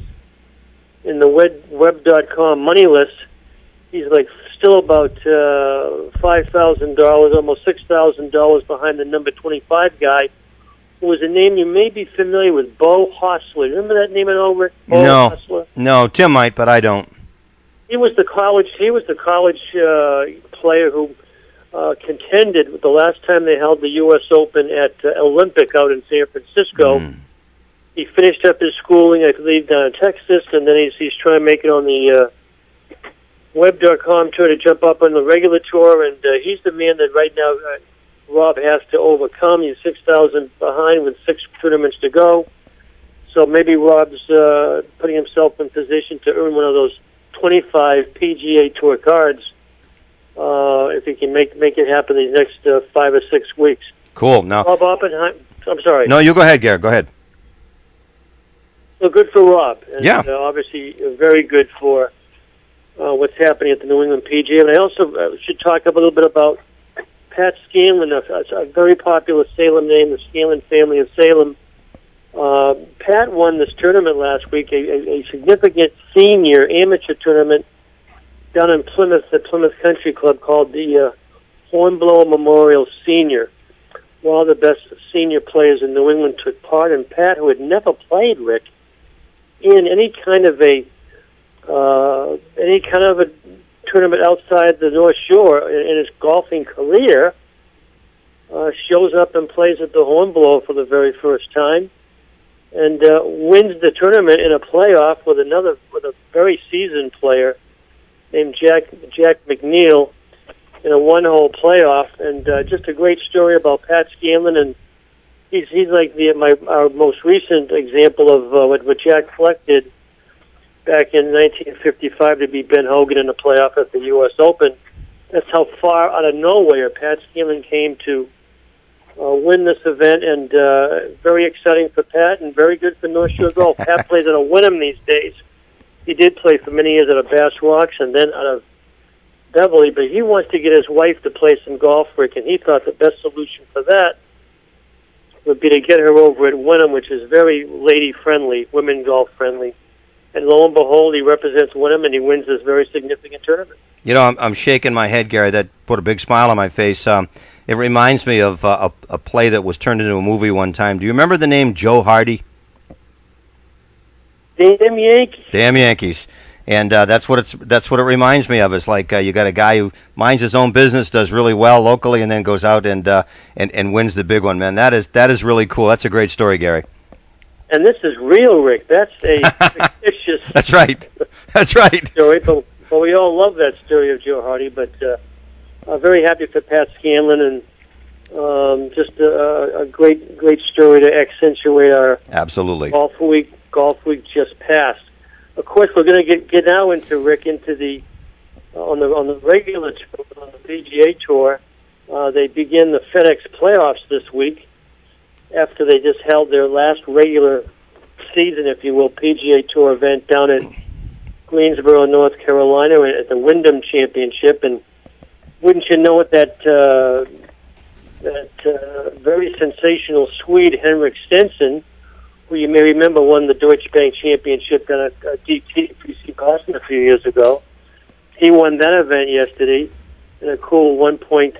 in the Web dot com money list. He's like still about uh, five thousand dollars, almost six thousand dollars behind the number twenty-five guy, who was a name you may be familiar with, Bo Hostler. Remember that name at all, Rick? Bo no, Hostler? No, Tim might, but I don't. He was the college. He was the college uh, player who uh, contended with the last time they held the U S Open at uh, Olympic out in San Francisco. Mm. He finished up his schooling, I believe, down in Texas, and then he's he's trying to make it on the Uh, Web dot com tour to jump up on the regular tour, and uh, he's the man that right now uh, Rob has to overcome. He's six thousand behind with six tournaments to go. So maybe Rob's uh, putting himself in position to earn one of those twenty-five P G A Tour cards uh, if he can make make it happen these next uh, five or six weeks. Cool. Now, Rob Oppenheim, I'm sorry. No, you go ahead, Gary. Go ahead. So good for Rob. And, yeah. Uh, obviously, uh, very good for Uh, what's happening at the New England P G A. And I also uh, should talk a little bit about Pat Scanlon, a, a very popular Salem name, the Scanlon family of Salem. Uh, Pat won this tournament last week, a, a, a significant senior amateur tournament down in Plymouth, the Plymouth Country Club, called the uh, Hornblower Memorial Senior. all the best senior players in New England took part, and Pat, who had never played, Rick, in any kind of a uh, any kind of a tournament outside the North Shore in, in his golfing career, uh, shows up and plays at the Hornblower for the very first time, and uh, wins the tournament in a playoff with another with a very seasoned player named Jack Jack McNeil in a one-hole playoff, and uh, just a great story about Pat Scanlon, and he's he's like the my our most recent example of uh, what, what Jack Fleck did back in nineteen fifty-five to beat Ben Hogan in a playoff at the U S Open. That's how far out of nowhere Pat Scanlon came to uh, win this event, and uh, very exciting for Pat and very good for North Shore Golf. Pat plays out of Wyndham these days. He did play for many years out of Bass Rocks and then out of Beverly, but he wants to get his wife to play some golf, Rick, and he thought the best solution for that would be to get her over at Wyndham, which is very lady-friendly, women golf-friendly. And lo and behold, he represents Wyndham, and he wins this very significant tournament. You know, I'm, I'm shaking my head, Gary. That put a big smile on my face. Um, it reminds me of uh, a, a play that was turned into a movie one time. Do you remember the name Joe Hardy? Damn Yankees. Damn Yankees. And uh, that's what it's. That's what it reminds me of. It's like uh, you got a guy who minds his own business, does really well locally, and then goes out and uh, and and wins the big one. Man, that is that is really cool. That's a great story, Gary. And this is real, Rick. That's a fictitious. That's right. That's right. Story, but, but we all love that story of Joe Hardy. But uh, I'm very happy for Pat Scanlon, and um, just a, a great great story to accentuate our absolutely golf week. Golf week just passed. Of course, we're going to get get now into Rick into the uh, on the on the regular tour, on the P G A Tour. Uh, they begin the FedEx playoffs this week after they just held their last regular season, if you will, P G A Tour event down at Greensboro, North Carolina, at the Wyndham Championship. And wouldn't you know it, that uh, that uh, very sensational Swede Henrik Stenson, who you may remember won the Deutsche Bank Championship down at uh, D T P C Boston a few years ago. He won that event yesterday in a cool one point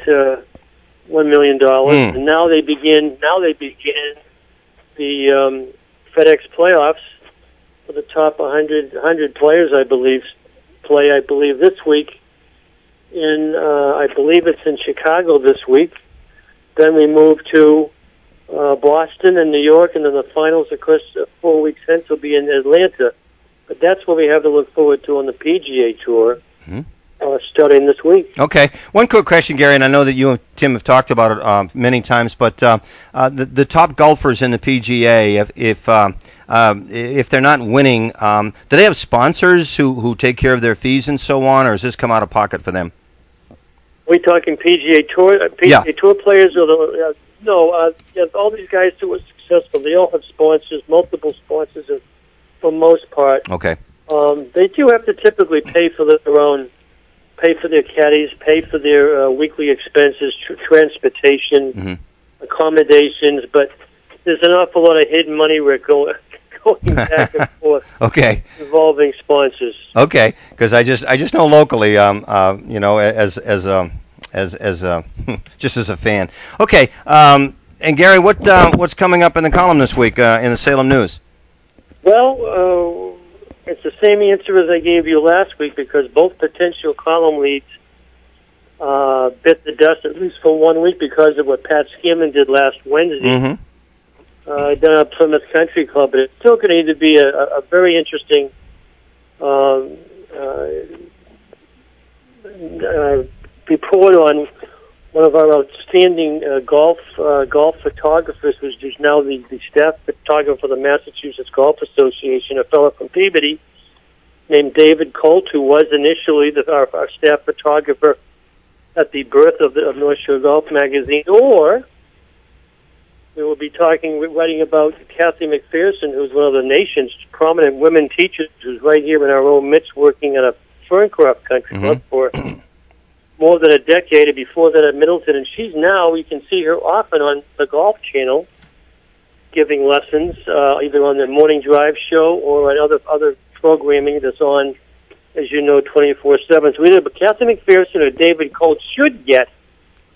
one million dollars. Mm. And now they begin. Now they begin the um, FedEx playoffs for the top one hundred, one hundred players. I believe play. I believe this week in. Uh, I believe it's in Chicago this week. Then we move to Uh, Boston and New York, and then the finals, of course, uh, four weeks hence will be in Atlanta. But that's what we have to look forward to on the P G A Tour, mm-hmm. uh, starting this week. Okay. One quick question, Gary, and I know that you and Tim have talked about it um, many times, but uh, uh, the, the top golfers in the P G A, if if, uh, um, if they're not winning, um, do they have sponsors who, who take care of their fees and so on, or does this come out of pocket for them? Are we talking P G A Tour, uh, P G A yeah. Tour players, or the... Uh, No, uh, yeah, all these guys who are successful, they all have sponsors, multiple sponsors, and for most part. Okay. Um, they do have to typically pay for their own, pay for their caddies, pay for their uh, weekly expenses, tr- transportation, mm-hmm. accommodations, but there's an awful lot of hidden money, Rick, going, going back and forth. Okay. Involving sponsors. Okay, because I just I just know locally, um, uh, you know, as as um. As as a just as a fan. Okay, um, and Gary, what uh, what's coming up in the column this week uh, in the Salem News? Well, uh, it's the same answer as I gave you last week, because both potential column leads uh, bit the dust at least for one week because of what Pat Scanlon did last Wednesday mm-hmm. uh, down at Plymouth Country Club. But it's still going to need to be a, a very interesting. Um, uh, uh, report on one of our outstanding uh, golf uh, golf photographers, who's now the, the staff photographer for the Massachusetts Golf Association, a fellow from Peabody named David Colt, who was initially the, our, our staff photographer at the birth of, the, of North Shore Golf magazine. Or we will be talking, writing about Kathy McPherson, who's one of the nation's prominent women teachers, who's right here in our own midst working at a Ferncroft Country Club mm-hmm. for more than a decade, and before that at Middleton. And she's now, we can see her often on the Golf Channel giving lessons, uh, either on the Morning Drive show or on other other programming that's on, as you know, twenty-four seven. So either Kathy McPherson or David Colt should get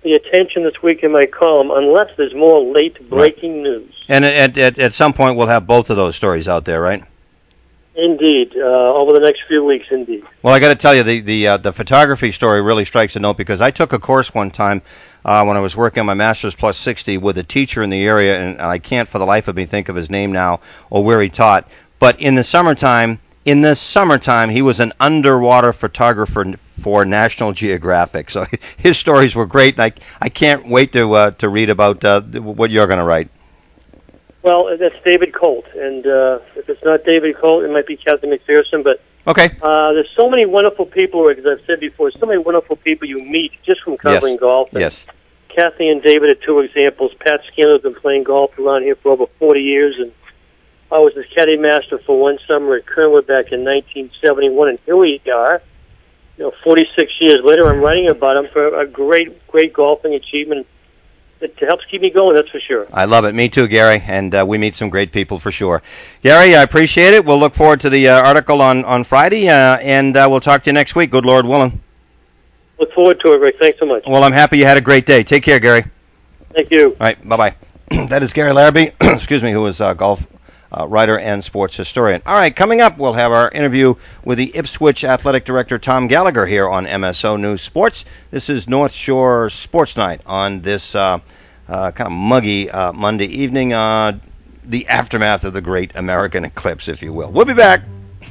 the attention this week in my column, unless there's more late breaking right. news. And at, at at some point, we'll have both of those stories out there, right? Indeed, uh, over the next few weeks, indeed. Well, I got to tell you, the the uh, the photography story really strikes a note, because I took a course one time uh, when I was working on my Master's Plus sixty with a teacher in the area, and I can't for the life of me think of his name now or where he taught. But in the summertime, in the summertime, he was an underwater photographer for National Geographic. So his stories were great, and I I can't wait to uh, to read about uh, what you're going to write. Well, that's David Colt, and uh, if it's not David Colt, it might be Kathy McPherson. But okay, uh, there's so many wonderful people, as I've said before, so many wonderful people you meet just from covering yes. golf. And yes. Kathy and David are two examples. Pat Skinner has been playing golf around here for over forty years, and I was his caddy master for one summer at Kernwood back in nineteen seventy-one, and here we are. You know, forty-six years later, I'm writing about him for a great, great golfing achievement. It helps keep me going, that's for sure. I love it. Me too, Gary. And uh, we meet some great people for sure. Gary, I appreciate it. We'll look forward to the uh, article on, on Friday, uh, and uh, we'll talk to you next week, good Lord willing. Look forward to it, Rick. Thanks so much. Well, I'm happy you had a great day. Take care, Gary. Thank you. All right, bye-bye. That is Gary Larrabee, excuse me, who is a golf uh, writer and sports historian. All right, coming up, we'll have our interview with the Ipswich Athletic Director, Tom Gallagher, here on M S O News Sports. This is North Shore Sports Night on this uh, uh, kind of muggy uh, Monday evening, uh, the aftermath of the great American eclipse, if you will. We'll be back.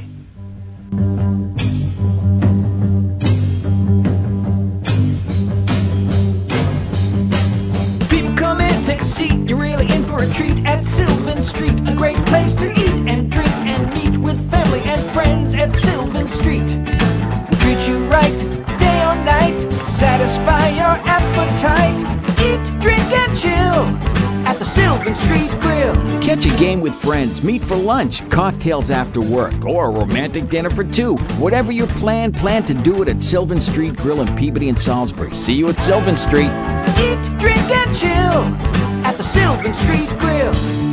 Take a seat, you're really in for a treat at Sylvan Street. A great place to eat and drink and meet with family and friends at Sylvan Street. We'll treat you right, day or night, satisfy your appetite. Eat, drink, and chill at the Sylvan Street Grill. Catch a game with friends, meet for lunch, cocktails after work, or a romantic dinner for two. Whatever your plan, plan to do it at Sylvan Street Grill in Peabody and Salisbury. See you at Sylvan Street. Eat, drink, and chill at the Sylvan Street Grill.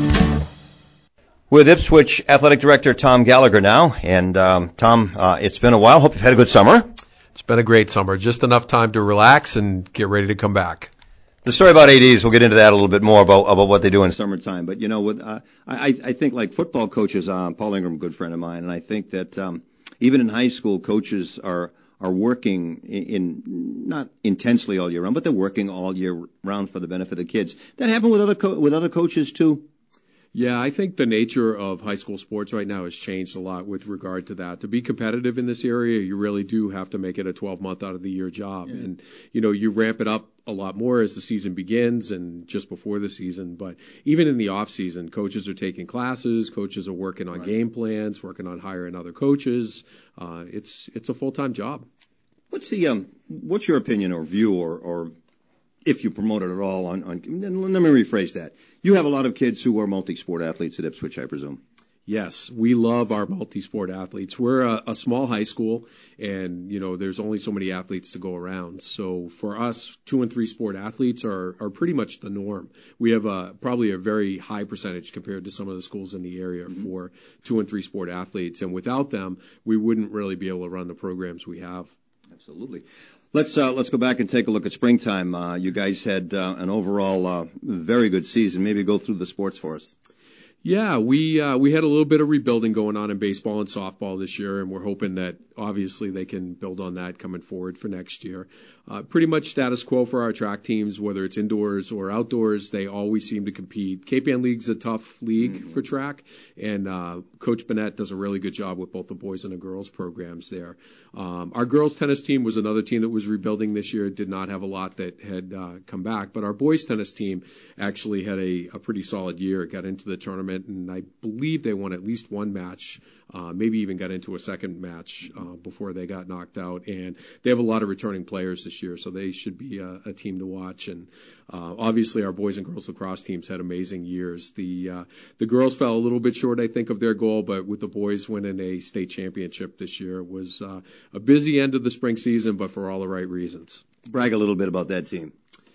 With Ipswich Athletic Director Tom Gallagher now. And um, Tom, uh, it's been a while. Hope you've had a good summer. It's been a great summer. Just enough time to relax and get ready to come back. The story about A Ds, we'll get into that a little bit more about about what they do in summertime. But, you know, with, uh, I, I think like football coaches, uh, Paul Ingram, a good friend of mine, and I think that um, even in high school, coaches are are working in, in not intensely all year round, but they're working all year round for the benefit of the kids. That happen with other co- with other coaches too? Yeah, I think the nature of high school sports right now has changed a lot with regard to that. To be competitive in this area, you really do have to make it a twelve-month out of the year job. Yeah. And, you know, you ramp it up a lot more as the season begins and just before the season. But even in the off season, coaches are taking classes, coaches are working on right. game plans, working on hiring other coaches. Uh, it's it's a full-time job. What's the um? What's your opinion or view or or if you promote it at all on, on let me rephrase that. You have a lot of kids who are multi-sport athletes at Ipswich, I presume. Yes, we love our multi-sport athletes. We're a, a small high school, and, you know, there's only so many athletes to go around. So for us, two and three sport athletes are, are pretty much the norm. We have a, probably a very high percentage compared to some of the schools in the area mm-hmm. for two and three sport athletes. And without them, we wouldn't really be able to run the programs we have. Absolutely. Let's uh, let's go back and take a look at springtime. Uh, you guys had uh, an overall uh, very good season. Maybe go through the sports for us. Yeah, we uh, we had a little bit of rebuilding going on in baseball and softball this year, and we're hoping that obviously they can build on that coming forward for next year. Uh, pretty much status quo for our track teams, whether it's indoors or outdoors. They always seem to compete. Cape Ann League's a tough league mm-hmm. for track, and uh, Coach Bennett does a really good job with both the boys and the girls programs there. Um, our girls tennis team was another team that was rebuilding this year. Did not have a lot that had uh, come back, but our boys tennis team actually had a, a pretty solid year. It got into the tournament, and I believe they won at least one match, uh, maybe even got into a second match uh, before they got knocked out. And they have a lot of returning players this year, so they should be a, a team to watch. And uh, obviously, our boys and girls lacrosse teams had amazing years. The uh, the girls fell a little bit short, I think, of their goal, but with the boys winning a state championship this year, it was uh, a busy end of the spring season, but for all the right reasons. Brag a little bit about that team.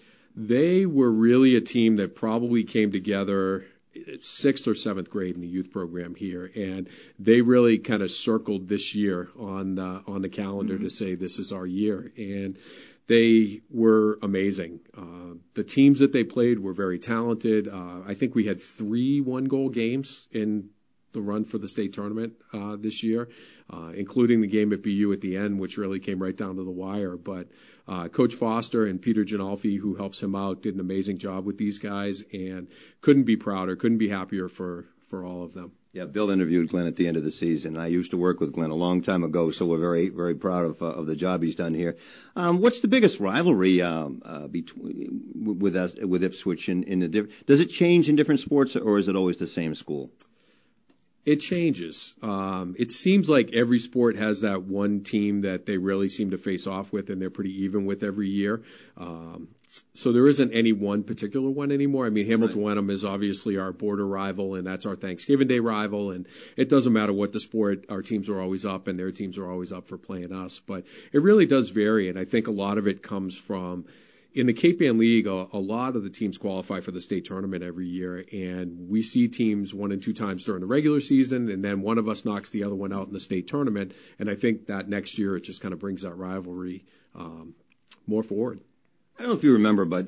They were really a team that probably came together sixth or seventh grade in the youth program here, and they really kind of circled this year on uh, on the calendar mm-hmm. to say this is our year. And they were amazing. Uh, the teams that they played were very talented. Uh, I think we had three one-goal games in the run for the state tournament uh, this year, uh, including the game at B U at the end, which really came right down to the wire. But uh, Coach Foster and Peter Ginolfi, who helps him out, did an amazing job with these guys, and couldn't be prouder, couldn't be happier for, for all of them. Yeah, Bill interviewed Glenn at the end of the season. I used to work with Glenn a long time ago, so we're very, very proud of, uh, of the job he's done here. Um, what's the biggest rivalry um, uh, between with us with Ipswich in, in the diff- does it change in different sports, or is it always the same school? It changes. Um, it seems like every sport has that one team that they really seem to face off with, and they're pretty even with every year. Um, so there isn't any one particular one anymore. I mean, Hamilton Wenham is obviously our border rival, and that's our Thanksgiving Day rival. And it doesn't matter what the sport, our teams are always up, and their teams are always up for playing us. But it really does vary, and I think a lot of it comes from in the Cape Ann League, a, a lot of the teams qualify for the state tournament every year, and we see teams one and two times during the regular season, and then one of us knocks the other one out in the state tournament, and I think that next year it just kind of brings that rivalry um, more forward. I don't know if you remember, but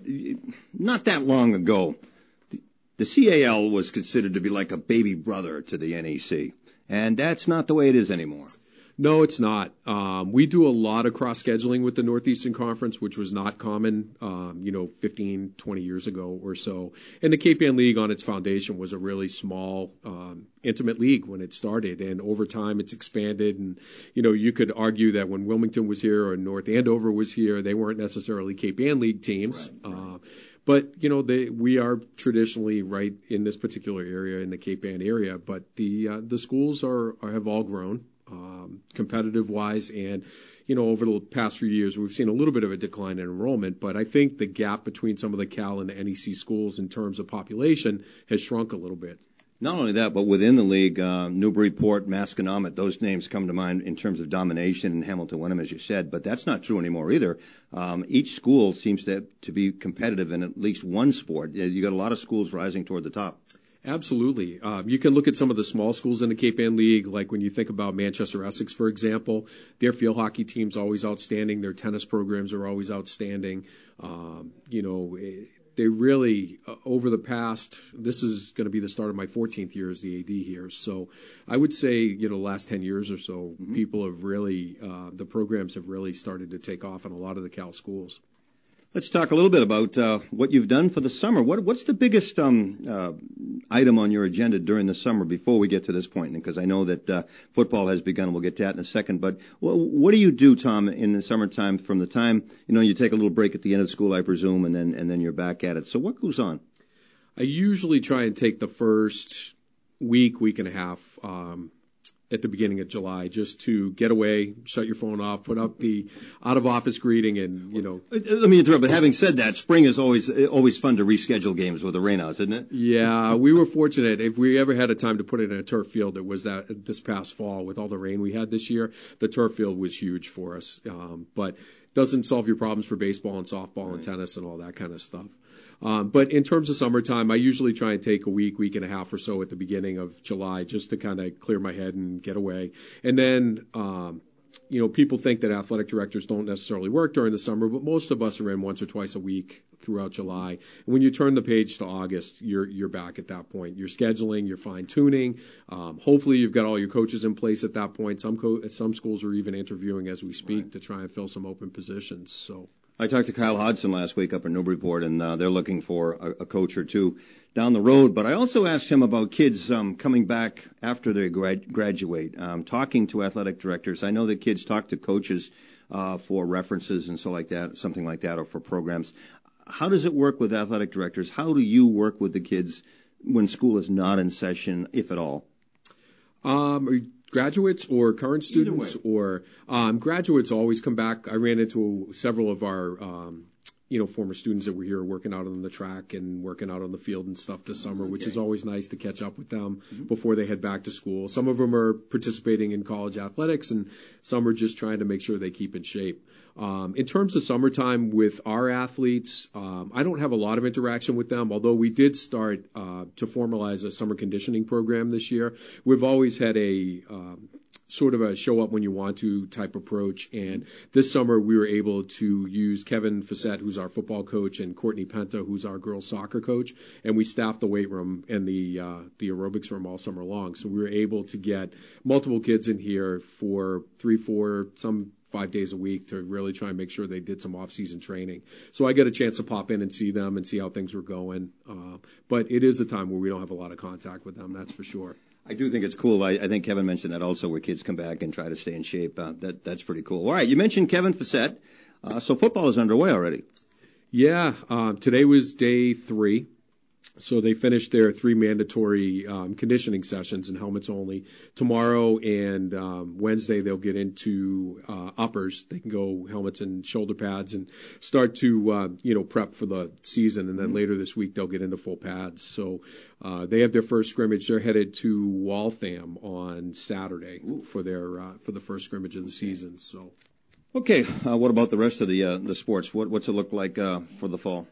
not that long ago, the, the C A L was considered to be like a baby brother to the N E C, and that's not the way it is anymore. No, it's not. Um, we do a lot of cross-scheduling with the Northeastern Conference, which was not common, um, you know, fifteen, twenty years ago or so. And the Cape Ann League on its foundation was a really small, um, intimate league when it started. And over time, it's expanded. And, you know, you could argue that when Wilmington was here or North Andover was here, they weren't necessarily Cape Ann League teams. Right, right. Uh, But, you know, they, we are traditionally right in this particular area, in the Cape Ann area. But the uh, the schools are, are have all grown. Um, competitive-wise, and, you know, over the past few years, we've seen a little bit of a decline in enrollment, but I think the gap between some of the Cal and the N E C schools in terms of population has shrunk a little bit. Not only that, but within the league, uh, Newburyport, Masconomet, those names come to mind in terms of domination, and Hamilton Wenham, as you said, but that's not true anymore either. Um, each school seems to, to be competitive in at least one sport. You got a lot of schools rising toward the top. Absolutely. Um, you can look at some of the small schools in the Cape Ann League, like when you think about Manchester Essex, for example. Their field hockey team's always outstanding. Their tennis programs are always outstanding. Um, you know, they really, uh, over the past, this is going to be the start of my fourteenth year as the A D here. So I would say, you know, the last ten years or so, mm-hmm. people have really, uh, the programs have really started to take off in a lot of the Cal schools. Let's talk a little bit about uh, what you've done for the summer. What, what's the biggest um, uh, item on your agenda during the summer before we get to this point? Because I know that uh, football has begun. We'll get to that in a second. But what, what do you do, Tom, in the summertime from the time, you know, you take a little break at the end of school, I presume, and then and then you're back at it. So what goes on? I usually try and take the first week, week and a half um at the beginning of July, just to get away, shut your phone off, put up the out-of-office greeting, and, you know. Let me interrupt, but having said that, spring is always always fun to reschedule games with the rainouts, isn't it? Yeah, we were fortunate. If we ever had a time to put it in a turf field, it was that this past fall with all the rain we had this year. The turf field was huge for us, um, but doesn't solve your problems for baseball and softball right. and tennis and all that kind of stuff. Um, but in terms of summertime, I usually try and take a week, week and a half or so at the beginning of July just to kind of clear my head and get away. And then, um, you know, people think that athletic directors don't necessarily work during the summer, but most of us are in once or twice a week throughout July. And when you turn the page to August, you're you're back at that point. You're scheduling, you're fine-tuning. Um, hopefully you've got all your coaches in place at that point. Some co- some schools are even interviewing as we speak right. to try and fill some open positions. So. I talked to Kyle Hodgson last week up in Newburyport, and uh, they're looking for a, a coach or two down the road. But I also asked him about kids um, coming back after they grad- graduate, um, talking to athletic directors. I know that kids talk to coaches uh, for references and so like that, something like that, or for programs. How does it work with athletic directors? How do you work with the kids when school is not in session, if at all? Um. Graduates or current students or um, graduates always come back. I ran into several of our, um, you know, former students that were here working out on the track and working out on the field and stuff this summer, okay. which is always nice to catch up with them mm-hmm. before they head back to school. Some of them are participating in college athletics, and some are just trying to make sure they keep in shape. Um, in terms of summertime with our athletes, um, I don't have a lot of interaction with them, although we did start uh, to formalize a summer conditioning program this year. We've always had a um, sort of a show up when you want to type approach. And this summer we were able to use Kevin Facette, who's our football coach, and Courtney Penta, who's our girls soccer coach, and we staffed the weight room and the uh, the aerobics room all summer long. So we were able to get multiple kids in here for three, four, some five days a week to really try and make sure they did some off-season training. So I get a chance to pop in and see them and see how things were going. Uh, but it is a time where we don't have a lot of contact with them, that's for sure. I do think it's cool. I, I think Kevin mentioned that also, where kids come back and try to stay in shape. Uh, that That's pretty cool. All right, you mentioned Kevin Facette. Uh, so football is underway already. Yeah, uh, today was day three. So they finished their three mandatory um, conditioning sessions and helmets only. Tomorrow and um, Wednesday they'll get into uh, uppers. They can go helmets and shoulder pads and start to uh, you know prep for the season. And then mm-hmm. later this week they'll get into full pads. So uh, they have their first scrimmage. They're headed to Waltham on Saturday Ooh. for their uh, for the first scrimmage of the season. So okay, uh, what about the rest of the uh, the sports? What what's it look like uh, for the fall?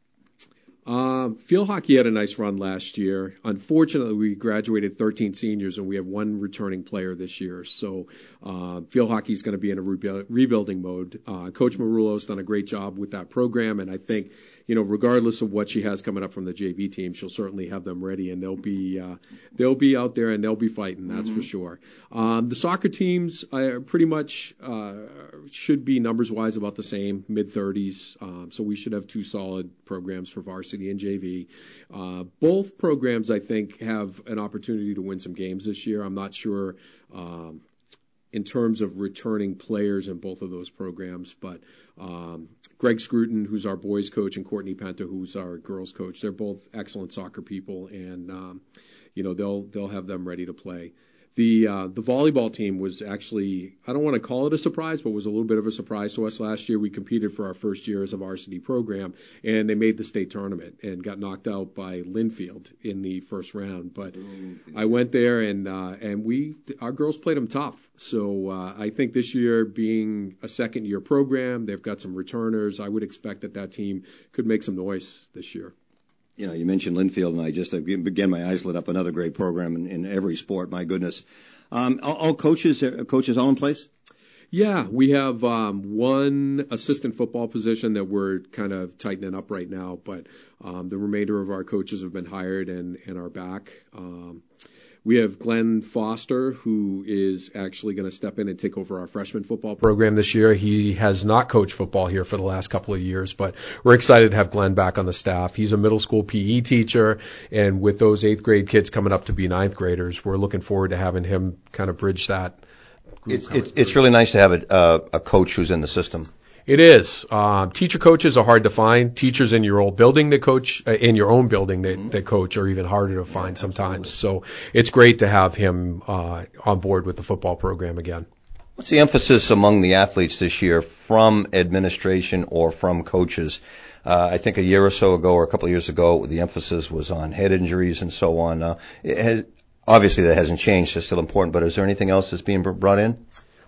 Uh, field hockey had a nice run last year. Unfortunately, we graduated thirteen seniors, and we have one returning player this year. So uh, field hockey is going to be in a rebu- rebuilding mode. Uh, Coach Marullo's done a great job with that program, and I think, you know, regardless of what she has coming up from the J V team, she'll certainly have them ready, and they'll be uh, they'll be out there and they'll be fighting. That's mm-hmm. for sure. Um, the soccer teams are pretty much uh, should be numbers wise about the same, mid thirties. Um, so we should have two solid programs for varsity and J V. Uh, both programs, I think, have an opportunity to win some games this year. I'm not sure um, in terms of returning players in both of those programs, but um, Greg Scruton, who's our boys coach, and Courtney Penta, who's our girls coach, they're both excellent soccer people, and um, you know they'll they'll have them ready to play. The uh, the volleyball team was actually, I don't want to call it a surprise, but was a little bit of a surprise to us last year. We competed for our first year as a varsity program, and they made the state tournament and got knocked out by Linfield in the first round. But I went there, and uh, and we our girls played them tough. So uh, I think this year, being a second year program, they've got some returners. I would expect that that team could make some noise this year. You know, you mentioned Linfield, and I just, again, my eyes lit up. Another great program in, in every sport. My goodness. Um, all, all coaches, uh, coaches all in place? Yeah, we have um, one assistant football position that we're kind of tightening up right now, but um, the remainder of our coaches have been hired and, and are back. Um, We have Glenn Foster, who is actually going to step in and take over our freshman football program this year. He has not coached football here for the last couple of years, but we're excited to have Glenn back on the staff. He's a middle school P E teacher, and with those eighth grade kids coming up to be ninth graders, we're looking forward to having him kind of bridge that. It, it's, it's really nice to have a, uh, a coach who's in the system. It is. Um, teacher coaches are hard to find. Teachers in your old building that coach, uh, in your own building that, mm-hmm. that coach, are even harder to find yeah, sometimes. So it's great to have him uh, on board with the football program again. What's the emphasis among the athletes this year from administration or from coaches? Uh, I think a year or so ago, or a couple of years ago, the emphasis was on head injuries and so on. Uh, it has, obviously, that hasn't changed. It's still important. But is there anything else that's being brought in?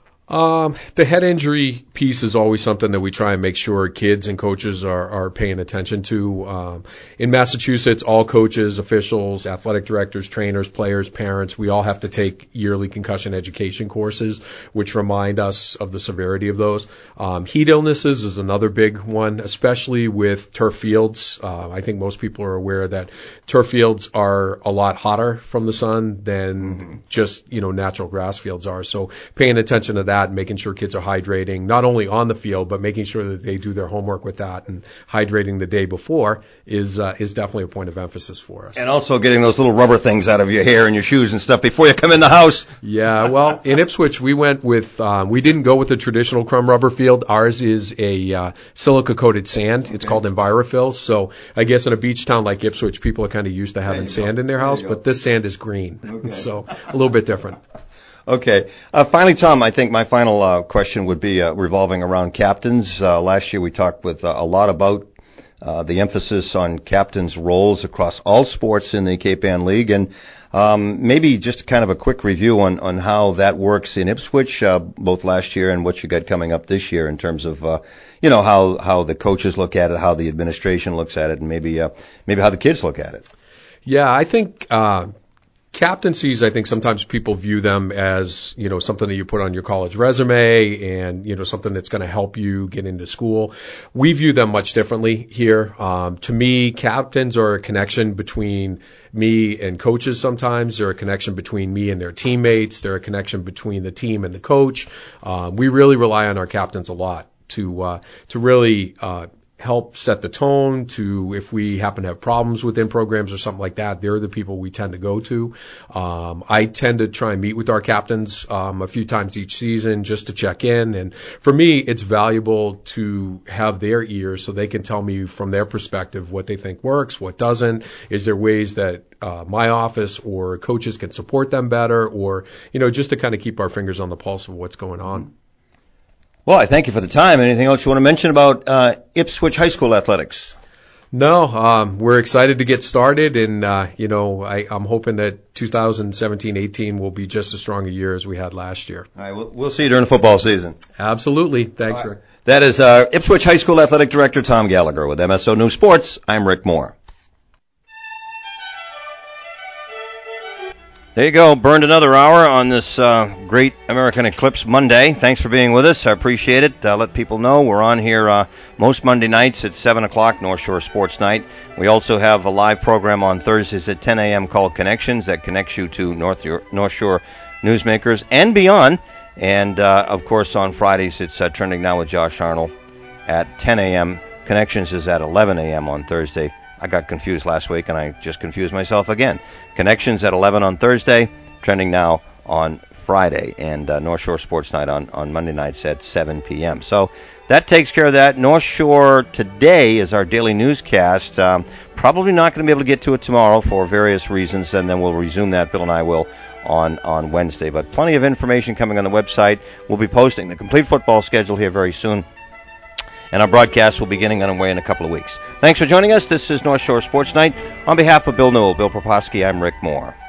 Um, the head injury piece is always something that we try and make sure kids and coaches are, are paying attention to. Um, in Massachusetts, all coaches, officials, athletic directors, trainers, players, parents, we all have to take yearly concussion education courses, which remind us of the severity of those. Um, heat illnesses is another big one, especially with turf fields. Uh, I think most people are aware that turf fields are a lot hotter from the sun than mm-hmm. just, you know, natural grass fields are. So paying attention to that, and making sure kids are hydrating, not only on the field, but making sure that they do their homework with that, and hydrating the day before is uh, is definitely a point of emphasis for us. And also getting those little rubber things out of your hair and your shoes and stuff before you come in the house. Yeah, well, in Ipswich, we went with, um, we didn't go with the traditional crumb rubber field. Ours is a uh, silica-coated sand. Okay. It's called EnviroFill. So I guess in a beach town like Ipswich, people are kind of used to having sand go. in their house, but this sand is green. Okay. So a little bit different. Okay. Uh, finally, Tom, I think my final uh, question would be uh, revolving around captains. Uh, last year we talked with uh, a lot about uh, the emphasis on captains' roles across all sports in the Cape Ann League, and um, maybe just kind of a quick review on, on how that works in Ipswich, uh, both last year and what you got coming up this year in terms of, uh, you know, how, how the coaches look at it, how the administration looks at it, and maybe uh, maybe how the kids look at it. Yeah, I think uh captaincies, I think sometimes people view them as, you know, something that you put on your college resume and, you know, something that's going to help you get into school. We view them much differently here. Um, to me, captains are a connection between me and coaches sometimes. They're a connection between me and their teammates. They're a connection between the team and the coach. Um, we really rely on our captains a lot to, uh, to really, uh, help set the tone. To if we happen to have problems within programs or something like that, they're the people we tend to go to. Um, I tend to try and meet with our captains um, a few times each season just to check in. And for me, it's valuable to have their ears so they can tell me from their perspective what they think works, what doesn't. Is there ways that uh, my office or coaches can support them better, or, you know, just to kind of keep our fingers on the pulse of what's going on. Well, I thank you for the time. Anything else you want to mention about uh, Ipswich High School athletics? No, um, we're excited to get started, and uh, you know, I, I'm hoping that two thousand seventeen eighteen will be just as strong a year as we had last year. All right, we'll, we'll see you during the football season. Absolutely. Thanks, right. Rick. That is uh, Ipswich High School Athletic Director Tom Gallagher with M S O News Sports. I'm Rick Moore. There you go. Burned another hour on this uh, great American Eclipse Monday. Thanks for being with us. I appreciate it. Uh, let people know we're on here uh, most Monday nights at seven o'clock, North Shore Sports Night. We also have a live program on Thursdays at ten a.m. called Connections that connects you to North, North Shore newsmakers and beyond. And, uh, of course, on Fridays it's uh, Trending Now with Josh Arnold at ten a.m. Connections is at eleven a.m. on Thursday. I got confused last week, and I just confused myself again. Connections at eleven on Thursday, Trending Now on Friday, and uh, North Shore Sports Night on, on Monday nights at seven p.m. So that takes care of that. North Shore Today is our daily newscast. Um, probably not going to be able to get to it tomorrow for various reasons, and then we'll resume that. Bill and I will on, on Wednesday. But plenty of information coming on the website. We'll be posting the complete football schedule here very soon. And our broadcast will be getting underway in a couple of weeks. Thanks for joining us. This is North Shore Sports Night. On behalf of Bill Newell, Bill Proposky, I'm Rick Moore.